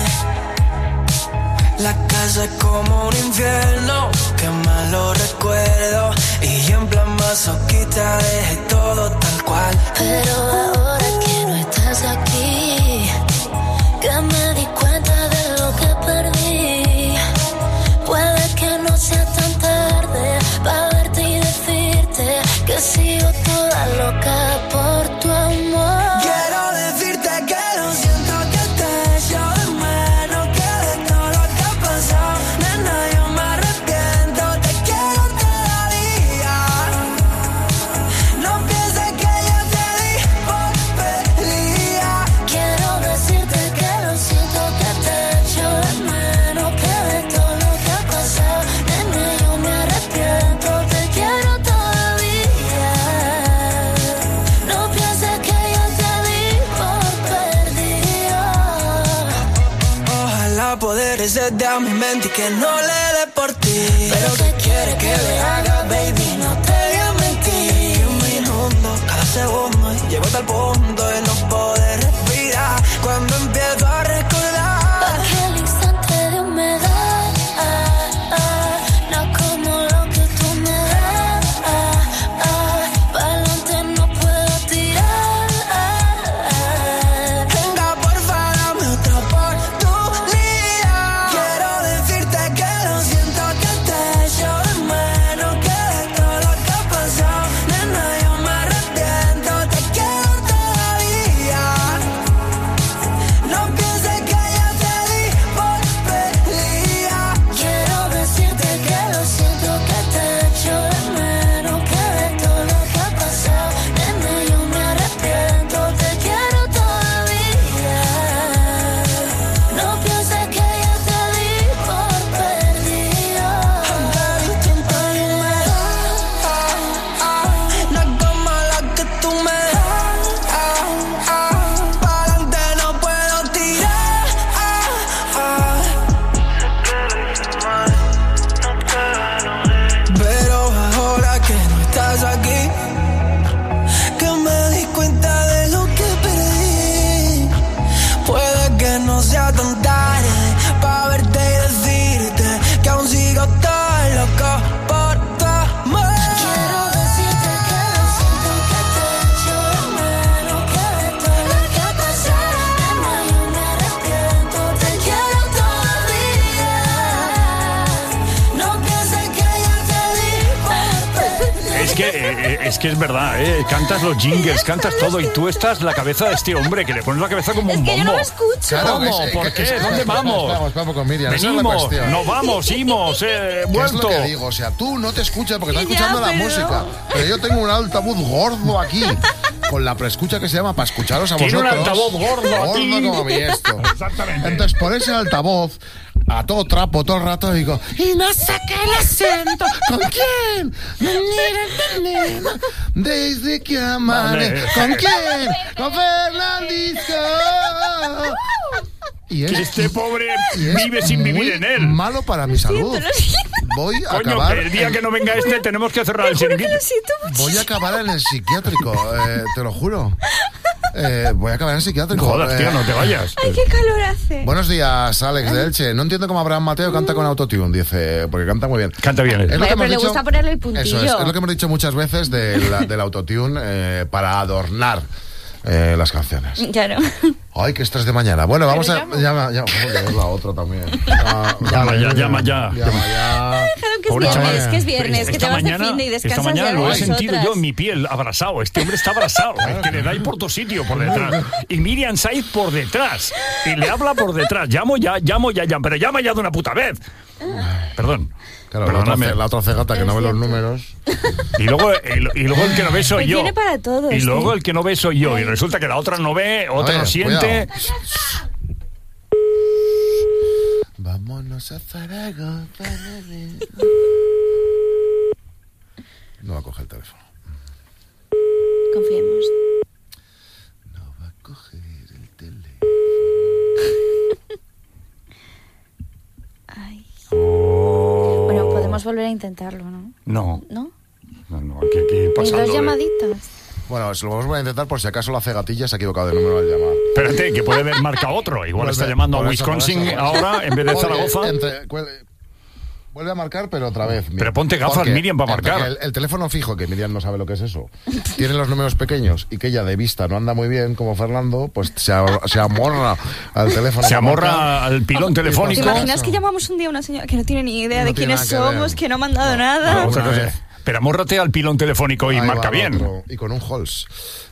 La casa es como un infierno, qué malo recuerdo. Y en plan masoquista dejé todo tal cual. Pero ahora que no estás aquí, que me di cuenta de lo que perdí. Puede que no sea tan tarde para verte y decirte que sigo toda loca por tu amor. Quiero decirte que lo siento, que te echo de menos, que de todo lo que ha pasado, nena, yo me arrepiento, te quiero todavía. No pienses que yo te di por perdida. Quiero decirte que lo siento, que te echo de menos, que de todo lo que ha pasado, nena, yo me arrepiento, te quiero todavía. No pienses que yo te di por perdido. Ojalá poder exceder a mi mente y que no le dé por ti. Pero ¿qué quieres que le haga, baby? No te voy a mentir. Un minuto, cada segundo, llego hasta el punto de no poder respirar. Cuando empiezo a recordar Aquel instante de humedad, no como lo que tú me das. Pa'lante no puedo tirar. venga, porfa, dame otra oportunidad. Quiero decirte que lo siento, que te echo de menos, que de todo lo que ha pasado, nena, yo me arrepiento, te quiero todavía. No pienses que yo te di por perdida. Quiero decirte que lo siento, que te echo de menos, que de todo lo que ha pasado, nena, yo me arrepiento, te quiero todavía. No pienses que yo te di por perdido. No es como la que tú me das. Pa'lante no puedo tirar. Pero ahora que no estás aquí, que me di cuenta de lo que perdí. Puede que no sea tan tarde para verte y decirte que aún sigo tan loco por tu amor. Quiero decirte que lo siento, que te echo de menos, que de todo lo que ha pasado, nena, yo me arrepiento, te quiero todavía. No pienses que yo te di por perdida. Es que es verdad, cantas los jingles, cantas todo y tú estás la cabeza de este hombre que le pones la cabeza como un Es que yo no bombo. lo escucho. Claro, ¿Cómo? ¿Por qué? ¿Dónde vamos? Vamos con Miriam. esa es la Venimos, cuestión. nos vamos, imos, ¿Qué es vuelto. lo que digo? O sea, tú no te escuchas porque estás Ya, escuchando la pero- música. Pero yo tengo un altavoz gordo aquí, con la preescucha que se llama para escucharos a Tiene un vosotros. altavoz gordo aquí. como mi esto. Exactamente. Entonces, por ese altavoz, a todo trapo, todo el rato, digo, y no saqué el acento. ¿Con quién? Desde que amane. Vale. ¿Con quién? Con Fernandisco. Y Que este pobre vive sin muy vivir en él. malo para mi salud. Voy a Coño, acabar que el día que no venga este tenemos que cerrar el chiringuito. Voy a acabar en el psiquiátrico, te lo juro. Voy a acabar en el psiquiátrico. Jodas, tío, no te vayas. Ay, qué calor hace. Buenos días, Alex de Elche. No entiendo cómo Abraham Mateo canta con autotune, dice, porque canta muy bien. Canta bien. Es lo que Bueno, hemos pero le dicho- gusta ponerle el puntillo. Eso es lo que hemos dicho muchas veces del autotune para adornar las canciones. Claro. Ay, qué estrés de mañana. Bueno, vamos a... Llama, joder, es la otra también. Llama ya. Déjalo que es Pobre viernes, chaval. que es viernes, que te vas de fin de y esta descansas mañana ya lo de he sentido nosotras. yo en mi piel, abrasado. Este hombre está abrasado, es que le da ahí por tu sitio, por detrás. Y Miriam Saiz por detrás. Y le habla por detrás. Llamo ya, pero llama ya de una puta vez. Perdón. Claro, Perdóname. la otra cegata que no ve los números. Y luego el que no ve soy Pues yo. tiene para todos, Y luego tío. el que no ve soy yo. Y resulta que la otra no ve, otra Oye, no siente. cuidado. Vámonos a Zaragoza. No va a coger el teléfono. Confiemos. No va a coger el teléfono. Ay. Bueno, podemos volver a intentarlo, ¿no? No. ¿No? No, aquí Ni pasando. 2 llamaditas. Bueno, se lo vamos a intentar por si acaso lo hace Gatilla, se ha equivocado de número al llamar. Espérate, que puede haber marcado otro. Igual está llamando a por eso, Wisconsin por eso. ahora en vez de Oye, Zaragoza. Vuelve a marcar, pero otra vez. Pero ponte gafas, Porque Miriam, para marcar. El teléfono fijo, que Miriam no sabe lo que es eso, tiene los números pequeños y que ella de vista no anda muy bien, como Fernando, pues se amorra al teléfono. Se amorra al pilón telefónico. ¿Te imaginas que llamamos un día a una señora que no tiene ni idea de tiene quiénes nada que somos, ver. que no ha mandado nada? Pero amórrate al pilón telefónico y Ahí marca va bien. otro, y con un Halls.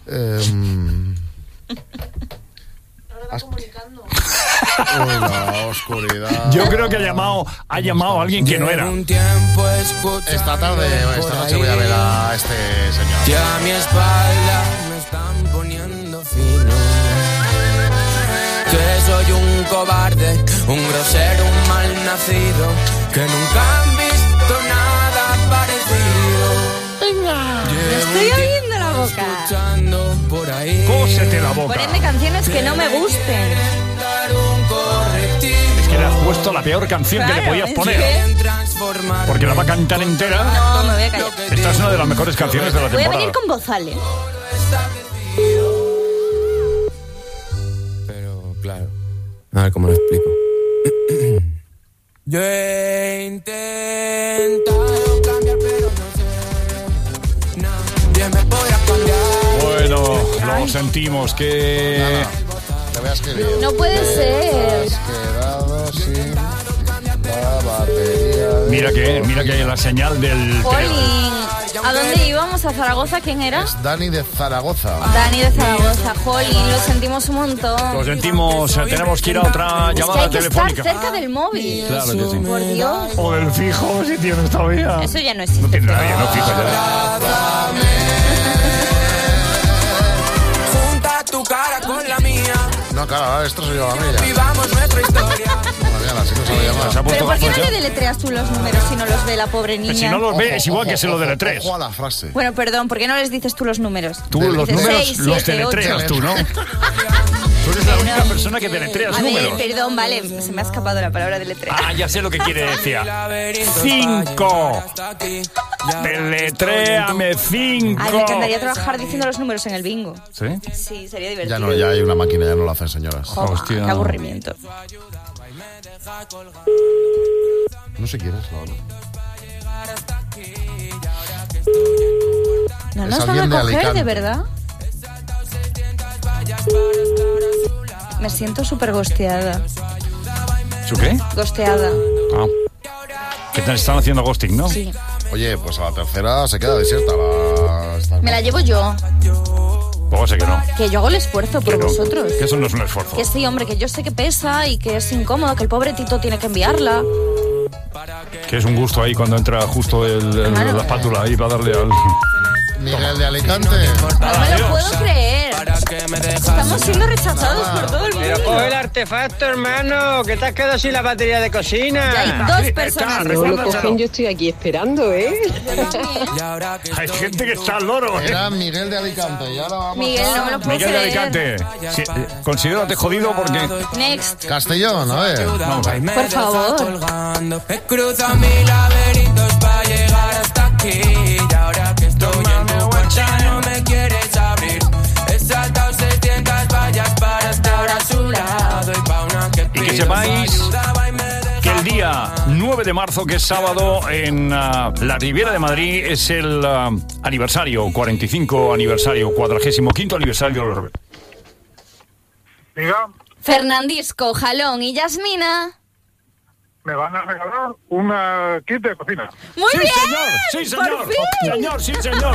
Uy, la oscuridad. Yo creo que ha llamado a alguien que no era. Esta noche voy a ver a este señor. Ya a mi espalda me están poniendo fino. Que soy un cobarde, un grosero, un malnacido, que nunca han visto nada parecido. Me estoy abriendo la boca. Por ahí. Cósete la boca. Ponedme canciones que no me gusten. Es que le has puesto la peor canción que le podías poner. Porque la va a cantar entera. No, me voy a callar. Esta es una de las mejores canciones de la Voy a temporada. venir con bozal, ¿eh? Pero, claro. A ver cómo lo explico. Yo he intentado cambiar, pero no sé. Nadie me podrá cambiar. Bueno, lo sentimos que... Te voy a escribir. No puede ser. Has quedado sin la batería. Mira que hay la señal del... Jolín. ¿A dónde íbamos? ¿A Zaragoza? ¿Quién era? Dani de Zaragoza. Dani de Zaragoza. Jolín, lo sentimos un montón. Lo sentimos, tenemos que ir a otra Es que llamada hay que telefónica. estar cerca del móvil. Claro que sí. Por Dios. O del fijo, si tienes todavía. Eso ya no existe. No tiene nadie, no fijo ya. Junta tu cara con la mía. No, claro, esto soy yo, amiga. Vivamos nuestra historia. Mañana, si no sabe llamar. Se ha puesto ¿Pero por qué no gafas le ya. deletreas tú los números si no los ve la pobre niña? Si no los ve, es igual que se lo deletrees. Ojo a la frase. Bueno, perdón, ¿por qué no les dices tú los números? Tú los Dices números 6, los 7, deletreas 8. tú, ¿no? Tú eres la única persona que deletreas A ver, números. perdón, vale, se me ha escapado la palabra deletrear. Ah, ya sé lo que quiere decir. 5. Deletréame 5. Ay, me encantaría trabajar diciendo los números en el bingo. ¿Sí? Sí, sería divertido. Ya no, ya hay una máquina, ya no lo hacen, señoras. Joder, Hostia. qué aburrimiento. No sé quién es, la verdad. No Es nos van a alguien de coger, Alicante. ¿de verdad? Me siento súper gosteada. ¿Su qué? Gosteada. Ah. ¿Qué te están haciendo ghosting, no? Sí. Oye, pues a la tercera se queda desierta Me la llevo yo. Pues sé que no. Que yo hago el esfuerzo por Que no. vosotros. Que eso no es un esfuerzo. Que sí, hombre, que yo sé que pesa y que es incómodo, que el pobre Tito tiene que enviarla. Que es un gusto ahí cuando entra justo Claro. la espátula ahí para darle al... Miguel de Alicante. No me lo puedo creer. Estamos siendo rechazados por todo el mundo. Pero coge el artefacto, hermano, que te has quedado sin la batería de cocina. Ya hay 2 personas. No lo cogen, yo estoy aquí esperando, ¿eh? Hay gente que está al loro, ¿eh? Era Miguel de Alicante y ahora vamos Miguel, no me lo puedo Miguel de creer. Alicante. Sí, considérate jodido porque... Next. Castellón, a ver. Vamos a ver. Por favor. He cruzado mil laberintos para llegar hasta aquí. Y ahora que estoy en tu puerta no me quieres abrir. He saltado 600 vallas para estar a su lado. Y que sepáis que el día 9 de marzo, que es sábado, en la Riviera de Madrid, es el aniversario, 45 aniversario, 45º aniversario. Diga, Fernandisco, Jalón y Yasmina. me van a regalar una kit de cocina. ¡Muy ¡Sí, bien! señor! ¡Sí, señor! ¡Por fin! ¡Señor, sí, señor!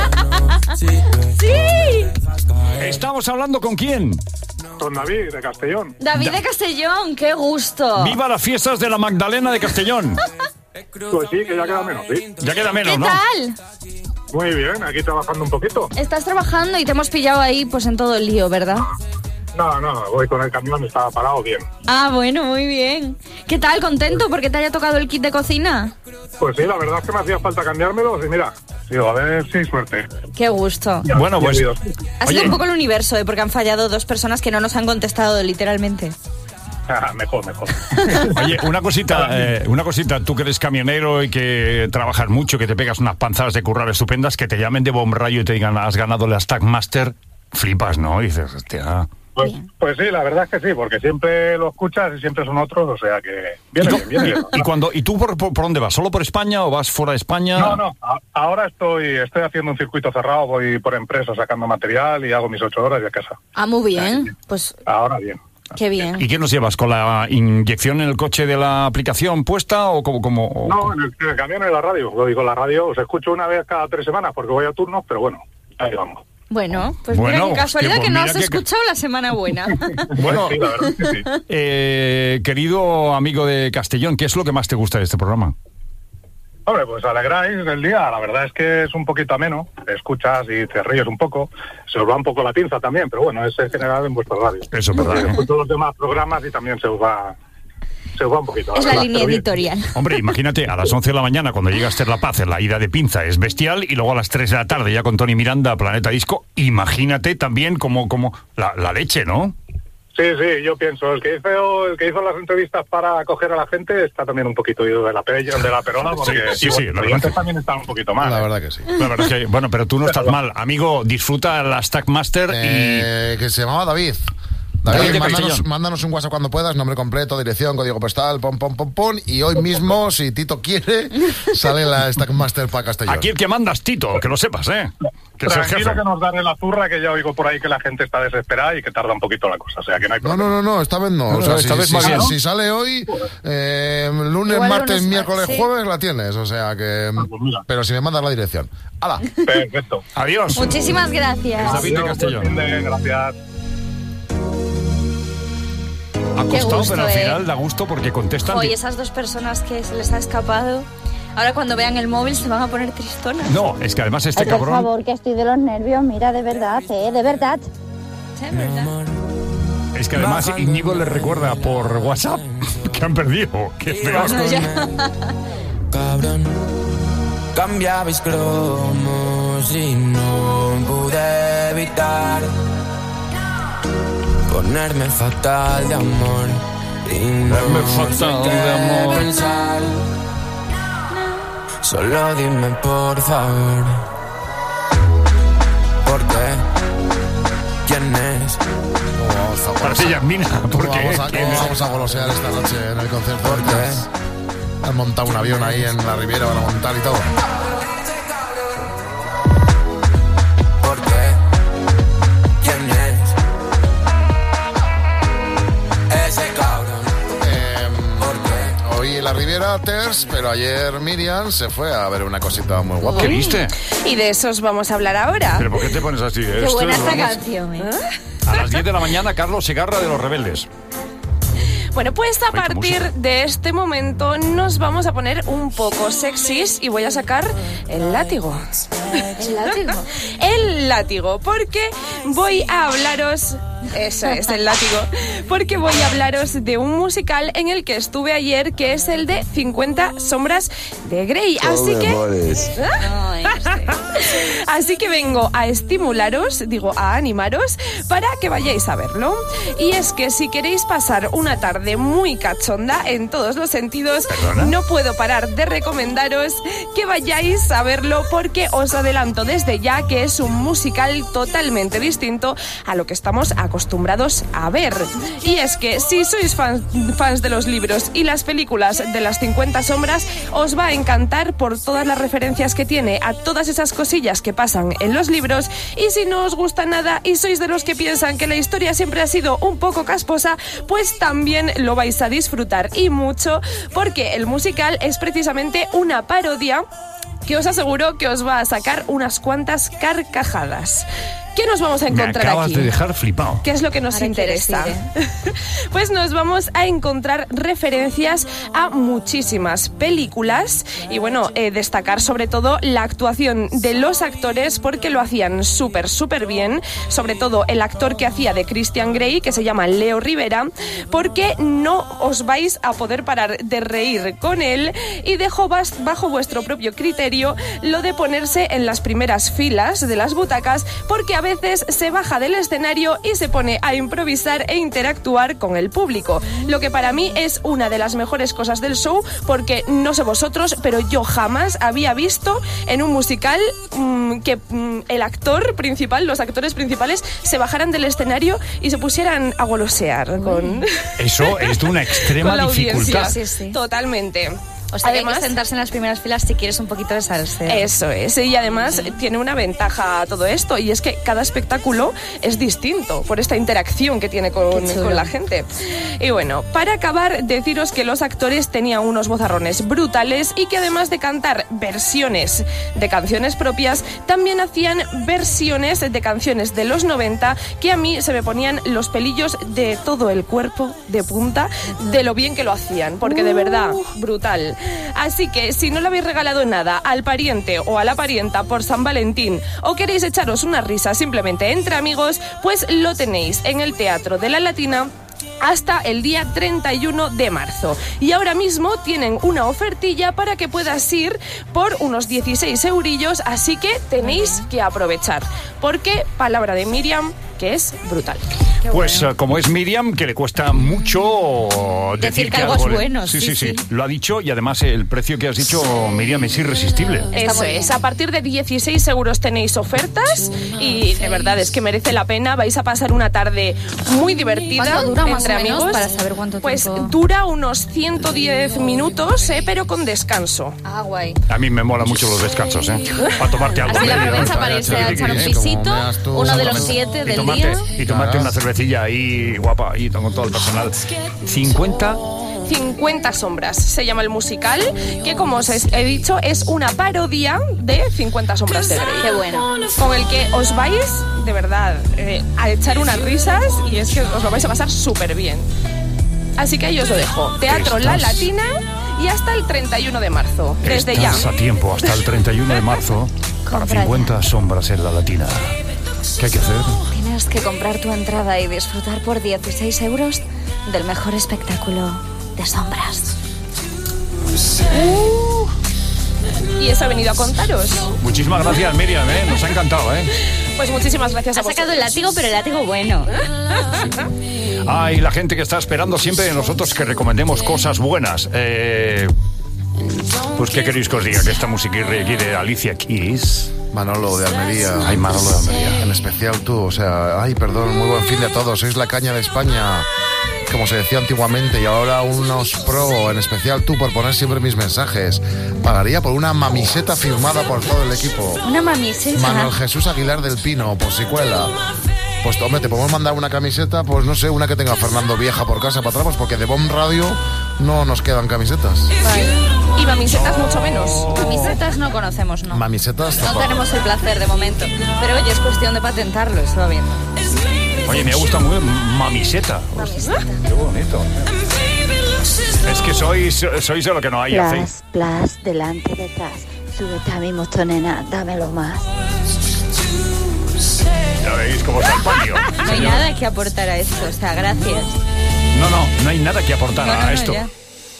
¡Sí! ¿Estamos hablando con quién? Con David, de Castellón. David de Castellón, qué gusto. ¡Viva las fiestas de la Magdalena de Castellón! Pues sí, que ya queda menos, ¿sí? Ya queda menos, ¿Qué ¿no? tal? Muy bien, aquí trabajando un poquito. Estás trabajando y te hemos pillado ahí pues en todo el lío, ¿verdad? No, voy con el camión, estaba parado bien. Ah, bueno, muy bien. ¿Qué tal? ¿Contento porque te haya tocado el kit de cocina? Pues sí, la verdad es que me hacía falta cambiármelos y mira, digo, a ver si hay suerte. Qué gusto. Bueno, pues... Ha sido un poco el universo, porque han fallado 2 personas que no nos han contestado literalmente. Mejor. Oye, una cosita, tú que eres camionero y que trabajas mucho, que te pegas unas panzadas de currar estupendas, que te llamen de Bomb Radio y te digan, has ganado la Stackmaster, flipas, ¿no? Y dices, hostia... Pues sí, la verdad es que sí, porque siempre lo escuchas y siempre son otros, o sea que viene bien. ¿Y tú por dónde vas? ¿Solo por España o vas fuera de España? No, ahora estoy haciendo un circuito cerrado, voy por empresas sacando material y hago mis 8 horas y a casa. Ah, muy bien, pues... Ahora bien. Qué bien. ¿Y qué nos llevas? ¿Con la inyección en el coche de la aplicación puesta o como No, en el camión, en la radio. Lo digo, la radio os escucho una vez cada 3 semanas porque voy a turnos, pero bueno, ahí vamos. Bueno, pues mira qué casualidad que no has escuchado la semana buena. Bueno, sí, la verdad es que sí. Querido amigo de Castellón, ¿qué es lo que más te gusta de este programa? Hombre, pues alegráis el día. La verdad es que es un poquito ameno. Te escuchas y te ríes un poco. Se os va un poco la pinza también, pero bueno, es en general en vuestra radio. Eso es verdad. Escucho los demás programas y también se os va un poquito. Es la línea editorial. Hombre, imagínate, a las 11 de la mañana, cuando llega Esther La Paz, la ida de pinza es bestial, y luego a las 3 de la tarde, ya con Tony Miranda, Planeta Disco, imagínate también como la leche, ¿no? Sí, yo pienso, el que hizo las entrevistas para acoger a la gente está también un poquito ido de la perona, porque sí, los oyentes también están un poquito mal. La verdad que sí. La verdad es que, bueno, pero tú no estás mal. Amigo, disfruta la Stackmaster que se llamaba David. David, mándanos un WhatsApp cuando puedas, nombre completo, dirección, código postal, pom, y hoy mismo, si Tito quiere, sale la Stackmaster para Castellón. Aquí el que mandas, Tito, que lo sepas, que es el jefe. Tranquilo, que nos daré la zurra, que ya oigo por ahí que la gente está desesperada y que tarda un poquito la cosa, o sea que no hay problema. No, esta vez no. O sea, esta vez más bien. Si sale hoy, lunes, igual martes, lunes, miércoles, sí. jueves, la tienes, o sea que... pero si me mandas la dirección. ¡Hala! Perfecto. Adiós. Muchísimas gracias. David de Castellón. Gracias. Ha costado, gusto, pero al final da gusto porque contestan. Oye, esas dos personas que se les ha escapado, ahora cuando vean el móvil se van a poner tristonas. No, es que además Ay, cabrón... por favor, que estoy de los nervios, mira, de verdad, de verdad. Es que además Íñigo les recuerda por WhatsApp que han perdido. ¡Qué feo! Cabrón, cambiabais cromos y no pude evitar ponerme fatal de amor y no sé qué pensar. Solo dime por favor, ¿por qué? ¿Quién es? Parece Yasmina, ¿por qué? Vamos a golosear esta noche en el concierto. ¿Por qué? Han montado un avión ahí en la Riviera, van a montar y todo. ¿Por qué? ¿Quién es? Ese cabrón. ¿Por qué? Hoy en la Riviera Ters, pero ayer Miriam se fue a ver una cosita muy guapa. ¿Qué viste? Y de eso os vamos a hablar ahora. ¿Pero por qué te pones así? Qué buena esta canción, A las 10 de la mañana, Carlos Segarra de Los Rebeldes. Bueno, pues a partir de este momento nos vamos a poner un poco sexys y voy a sacar el látigo. ¿El látigo? El látigo, porque voy a hablaros... Eso es, el látigo. Porque voy a hablaros de un musical en el que estuve ayer, que es el de 50 sombras de Grey. Así que... Así que vengo a estimularos, a animaros, para que vayáis a verlo. Y es que si queréis pasar una tarde muy cachonda en todos los sentidos, no puedo parar de recomendaros que vayáis a verlo, porque os adelanto desde ya que es un musical totalmente distinto a lo que estamos acostumbrados a ver. Y es que si sois fans de los libros y las películas de las 50 sombras, os va a encantar por todas las referencias que tiene a todas esas cosillas que pasan en los libros. Y si no os gusta nada y sois de los que piensan que la historia siempre ha sido un poco casposa, pues también lo vais a disfrutar, y mucho, porque el musical es precisamente una parodia que os aseguro que os va a sacar unas cuantas carcajadas. ¿Qué nos vamos a encontrar Me acabas aquí? de dejar flipado. ¿Qué es lo que nos interesa? Pues nos vamos a encontrar referencias a muchísimas películas y bueno, destacar sobre todo la actuación de los actores, porque lo hacían súper bien, sobre todo el actor que hacía de Christian Grey, que se llama Leo Rivera, porque no os vais a poder parar de reír con él, y dejo bajo vuestro propio criterio lo de ponerse en las primeras filas de las butacas, porque veces se baja del escenario y se pone a improvisar e interactuar con el público. Lo que para mí es una de las mejores cosas del show, porque no sé vosotros, pero yo jamás había visto en un musical que el actor principal, los actores principales, se bajaran del escenario y se pusieran a golosear con... Eso es de una extrema dificultad. Sí. Totalmente. O sea, además, hay que sentarse en las primeras filas si quieres un poquito de salseo. Eso es, y además tiene una ventaja todo esto, y es que cada espectáculo es distinto por esta interacción que tiene con la gente. Y bueno, para acabar, deciros que los actores tenían unos vozarrones brutales y que además de cantar versiones de canciones propias, también hacían versiones de canciones de los 90 que a mí se me ponían los pelillos de todo el cuerpo de punta de lo bien que lo hacían, porque de verdad, brutal. Así que si no le habéis regalado nada al pariente o a la parienta por San Valentín o queréis echaros una risa simplemente entre amigos, pues lo tenéis en el Teatro de la Latina hasta el día 31 de marzo. Y ahora mismo tienen una ofertilla para que puedas ir por unos 16 eurillos, así que tenéis que aprovechar, porque palabra de Miriam, que es brutal. Pues bueno, como es Miriam, que le cuesta mucho decir que algo es bueno. Sí, lo ha dicho, y además el precio que has dicho, Miriam, es irresistible. Eso es, a partir de 16 euros tenéis ofertas y de verdad es que merece la pena. Vais a pasar una tarde muy divertida. ¿Cuánto dura más entre o menos, amigos? para saber cuánto pues tiempo? Dura unos 110 minutos, pero con descanso. Ah, guay. A mí me mola mucho los descansos, para tomarte algo. Así la aprovecha para irse a echar un pisito, uno de los 7 del día. Y tomarte una cervecilla ahí, guapa, ahí con todo el personal. 50 sombras se llama el musical, que como os he dicho es una parodia de 50 sombras de Grey. Qué bueno. Con el que os vais, de verdad, a echar unas risas, y es que os lo vais a pasar súper bien. Así que ahí os lo dejo. Teatro La Latina y hasta el 31 de marzo. Desde ya. Estás a tiempo, hasta el 31 de marzo, para 50 sombras en La Latina. ¿Qué hay que hacer? Tienes que comprar tu entrada y disfrutar por 16 euros del mejor espectáculo de sombras. Y eso he venido a contaros. Muchísimas gracias, Miriam, nos ha encantado, Pues muchísimas gracias a vosotros. Ha sacado el látigo, pero el látigo bueno. Y la gente que está esperando siempre de nosotros que recomendemos cosas buenas. Pues qué queréis que os diga, que esta música aquí de Alicia Keys. Manolo de Almería. Ay, Manolo de Almería. En especial tú, o sea, perdón, muy buen fin de todos. Sois la caña de España, como se decía antiguamente, y ahora unos pro, en especial tú, por poner siempre mis mensajes. Pagaría por una mamiseta firmada por todo el equipo. Una mamiseta. Manuel Jesús Aguilar del Pino, por si cuela. Pues hombre, te podemos mandar una camiseta, pues no sé, una que tenga Fernando Vieja por casa para atrás, pues porque de Bomb Radio no nos quedan camisetas. Vale. Y mamisetas mucho menos. Mamisetas no conocemos, ¿no? Mamisetas no tenemos el placer de momento. Pero oye, es cuestión de patentarlo, está bien. Oye, me gusta muy mamiseta. Qué bonito. Es que sois de lo que no hay. Plas, delante, detrás. Súbete a mi moto, nena, dámelo más. Ya veis cómo está el patio. No hay nada que aportar a esto, o sea, gracias. No hay nada que aportar a esto. Ya.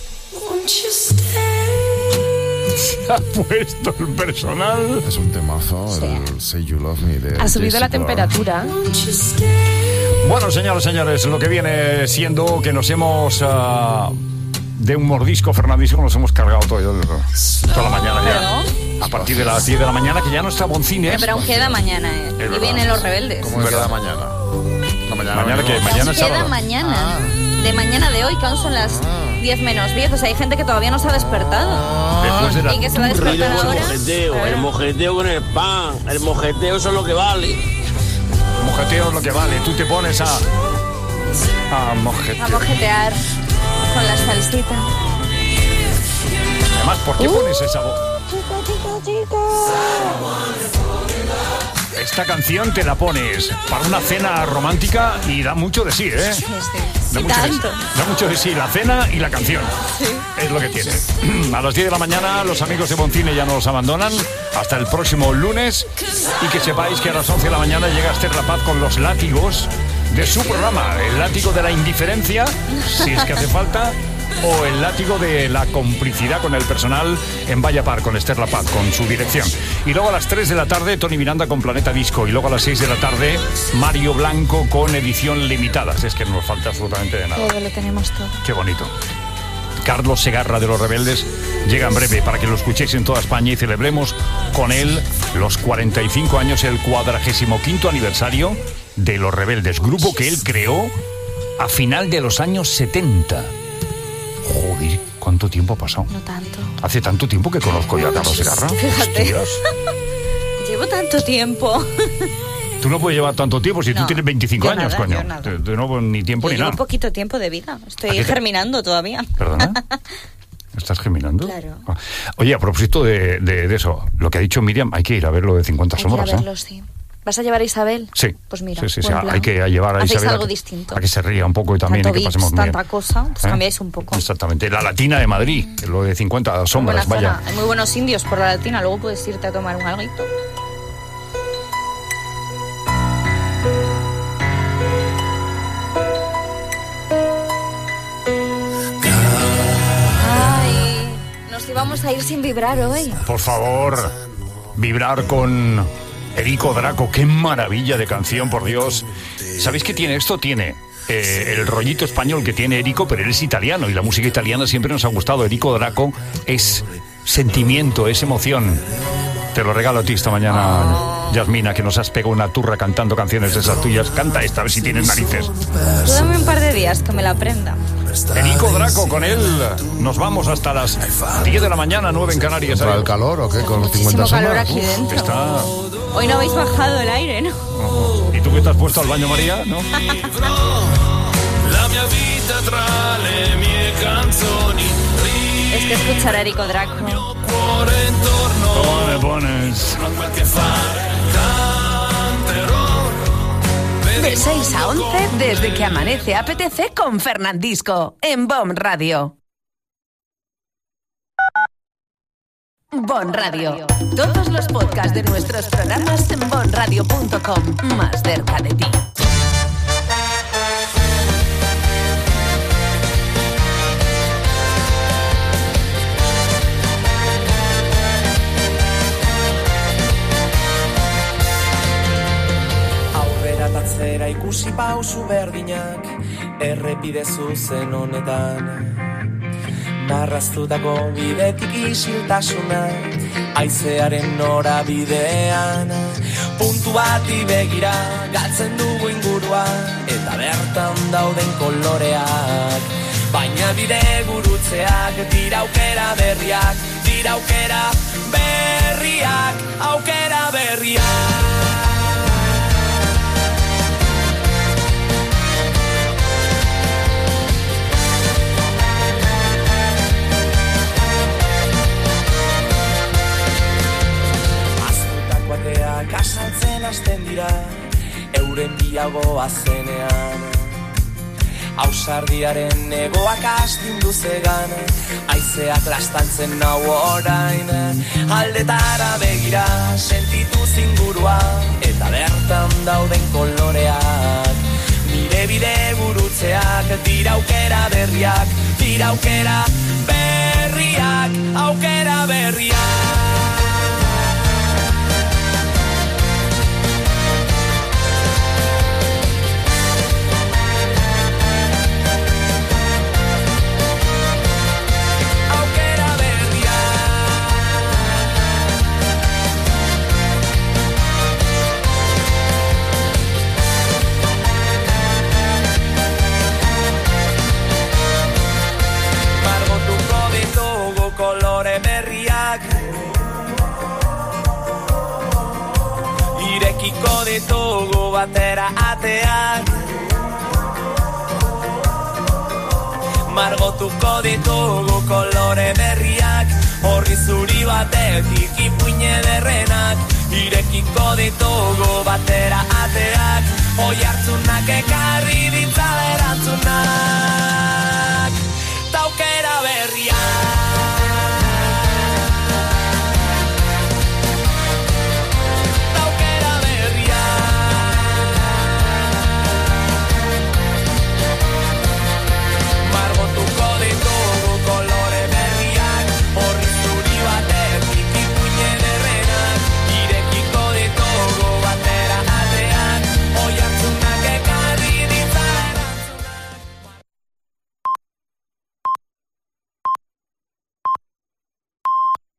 Se ha puesto el personal. Es un temazo, el Say You Love Me de ha subido la Jessica. temperatura. Bueno, señores, lo que viene siendo que nos hemos... de un mordisco fernandisco nos hemos cargado toda la mañana ya. A partir de las 10 de la mañana, que ya no está Boncine. Pero aún queda mañana, y vienen los rebeldes. ¿Cómo queda mañana? No, mañana que mañana es sábado. Queda mañana. De mañana de hoy, que aún son las 10 menos 10. O sea, hay gente que todavía no se ha despertado. Después de la... Y que se va a despertar ahora. El mojeteo con el pan. El mojeteo, eso es lo que vale. El mojeteo es lo que vale. Tú te pones a mojetear con la salsita. Además, ¿por qué pones esa voz? Esta canción te la pones para una cena romántica y da mucho de sí, Sí. Da mucho de sí, la cena y la canción. Sí. Es lo que tiene. A las 10 de la mañana los amigos de Boncine ya nos abandonan. Hasta el próximo lunes. Y que sepáis que a las 11 de la mañana llega Esther La Paz con los látigos de su programa. El látigo de la indiferencia, si es que hace falta. o el látigo de la complicidad con el personal en Vaya Par, con Esther La Paz, con su dirección. Y luego a las 3 de la tarde, Tony Miranda con Planeta Disco. Y luego a las 6 de la tarde, Mario Blanco con edición limitada. Es que no nos falta absolutamente de nada. Todo lo tenemos todo. Qué bonito. Carlos Segarra de Los Rebeldes llega en breve para que lo escuchéis en toda España y celebremos con él los 45 años, el 45º aniversario de Los Rebeldes, grupo que él creó a final de los años 70. Joder, ¿cuánto tiempo ha pasado? No tanto. Hace tanto tiempo que conozco yo a Carlos Segarra. Fíjate. Llevo tanto tiempo. Tú no puedes llevar tanto tiempo si tú tienes 25 años, nada, coño. Yo no ni tiempo ni nada. Llevo poquito tiempo de vida. Estoy germinando todavía. ¿Perdona? ¿Estás germinando? Claro. Oye, a propósito de eso, lo que ha dicho Miriam, hay que ir a ver lo de 50 sombras. Hay que ir a verlo, sí. ¿Vas a llevar a Isabel? Sí. Pues mira, sí. Hay que llevar a Isabel algo distinto. A que se ría un poco y también tanto y que pasemos bien. Tanta cosa, pues cambiáis un poco. Exactamente. La Latina de Madrid, lo de 50 sombras, vaya. Hay muy buenos indios por la Latina, luego puedes irte a tomar un alguito. Vamos a ir sin vibrar hoy. Por favor, vibrar con Erico Draco. Qué maravilla de canción, por Dios. ¿Sabéis qué tiene esto? Tiene el rollito español que tiene Erico, pero él es italiano y la música italiana siempre nos ha gustado. Erico Draco es sentimiento, es emoción. Te lo regalo a ti esta mañana, Yasmina, que nos has pegado una turra cantando canciones de esas tuyas. Canta esta, a ver si tienes narices. Tú dame un par de días que me la aprenda. Erico Draco, con él nos vamos hasta las 10 de la mañana, 9 en Canarias. ¿Para el calor o qué? Con los 50 calor aquí dentro. Está... Hoy no habéis bajado el aire, ¿no? ¿Y tú que te has puesto al baño, María? ¿No? Es que escuchar a Erico Draco. ¿Cómo me pones? De 6 a 11, desde que amanece apetece con Fernandisco, en Bon Radio. Bon Radio. Todos los podcasts de nuestros programas en bonradio.com. Más cerca de ti. Atzera ikusi pausu berdinak errepide zuzen honetan marraztutako bidetik isiltasuna haizearen norabidean puntu bati begira galtzen dugu ingurua eta bertan dauden koloreak baina bide gurutzeak dira aukera berriak dira aukera berriak aukera berriak. Kasaltzen hasten dira, euren biagoa zenean Ausardiaren egoak astindu zegan Aizeak lastantzen nau orain Aldetara begira, sentitu zingurua Eta bertan dauden koloreak Nire bide gurutzeak, dira aukera berriak Dira aukera berriak, aukera berriak kolore berriak Irekiko ditugu batera ateak Margotuko ditugu kolore berriak Horri zuri batetik ipuine derrenak Irekiko ditugu batera ateak Oi hartzunak ekarri ditzala erantzunak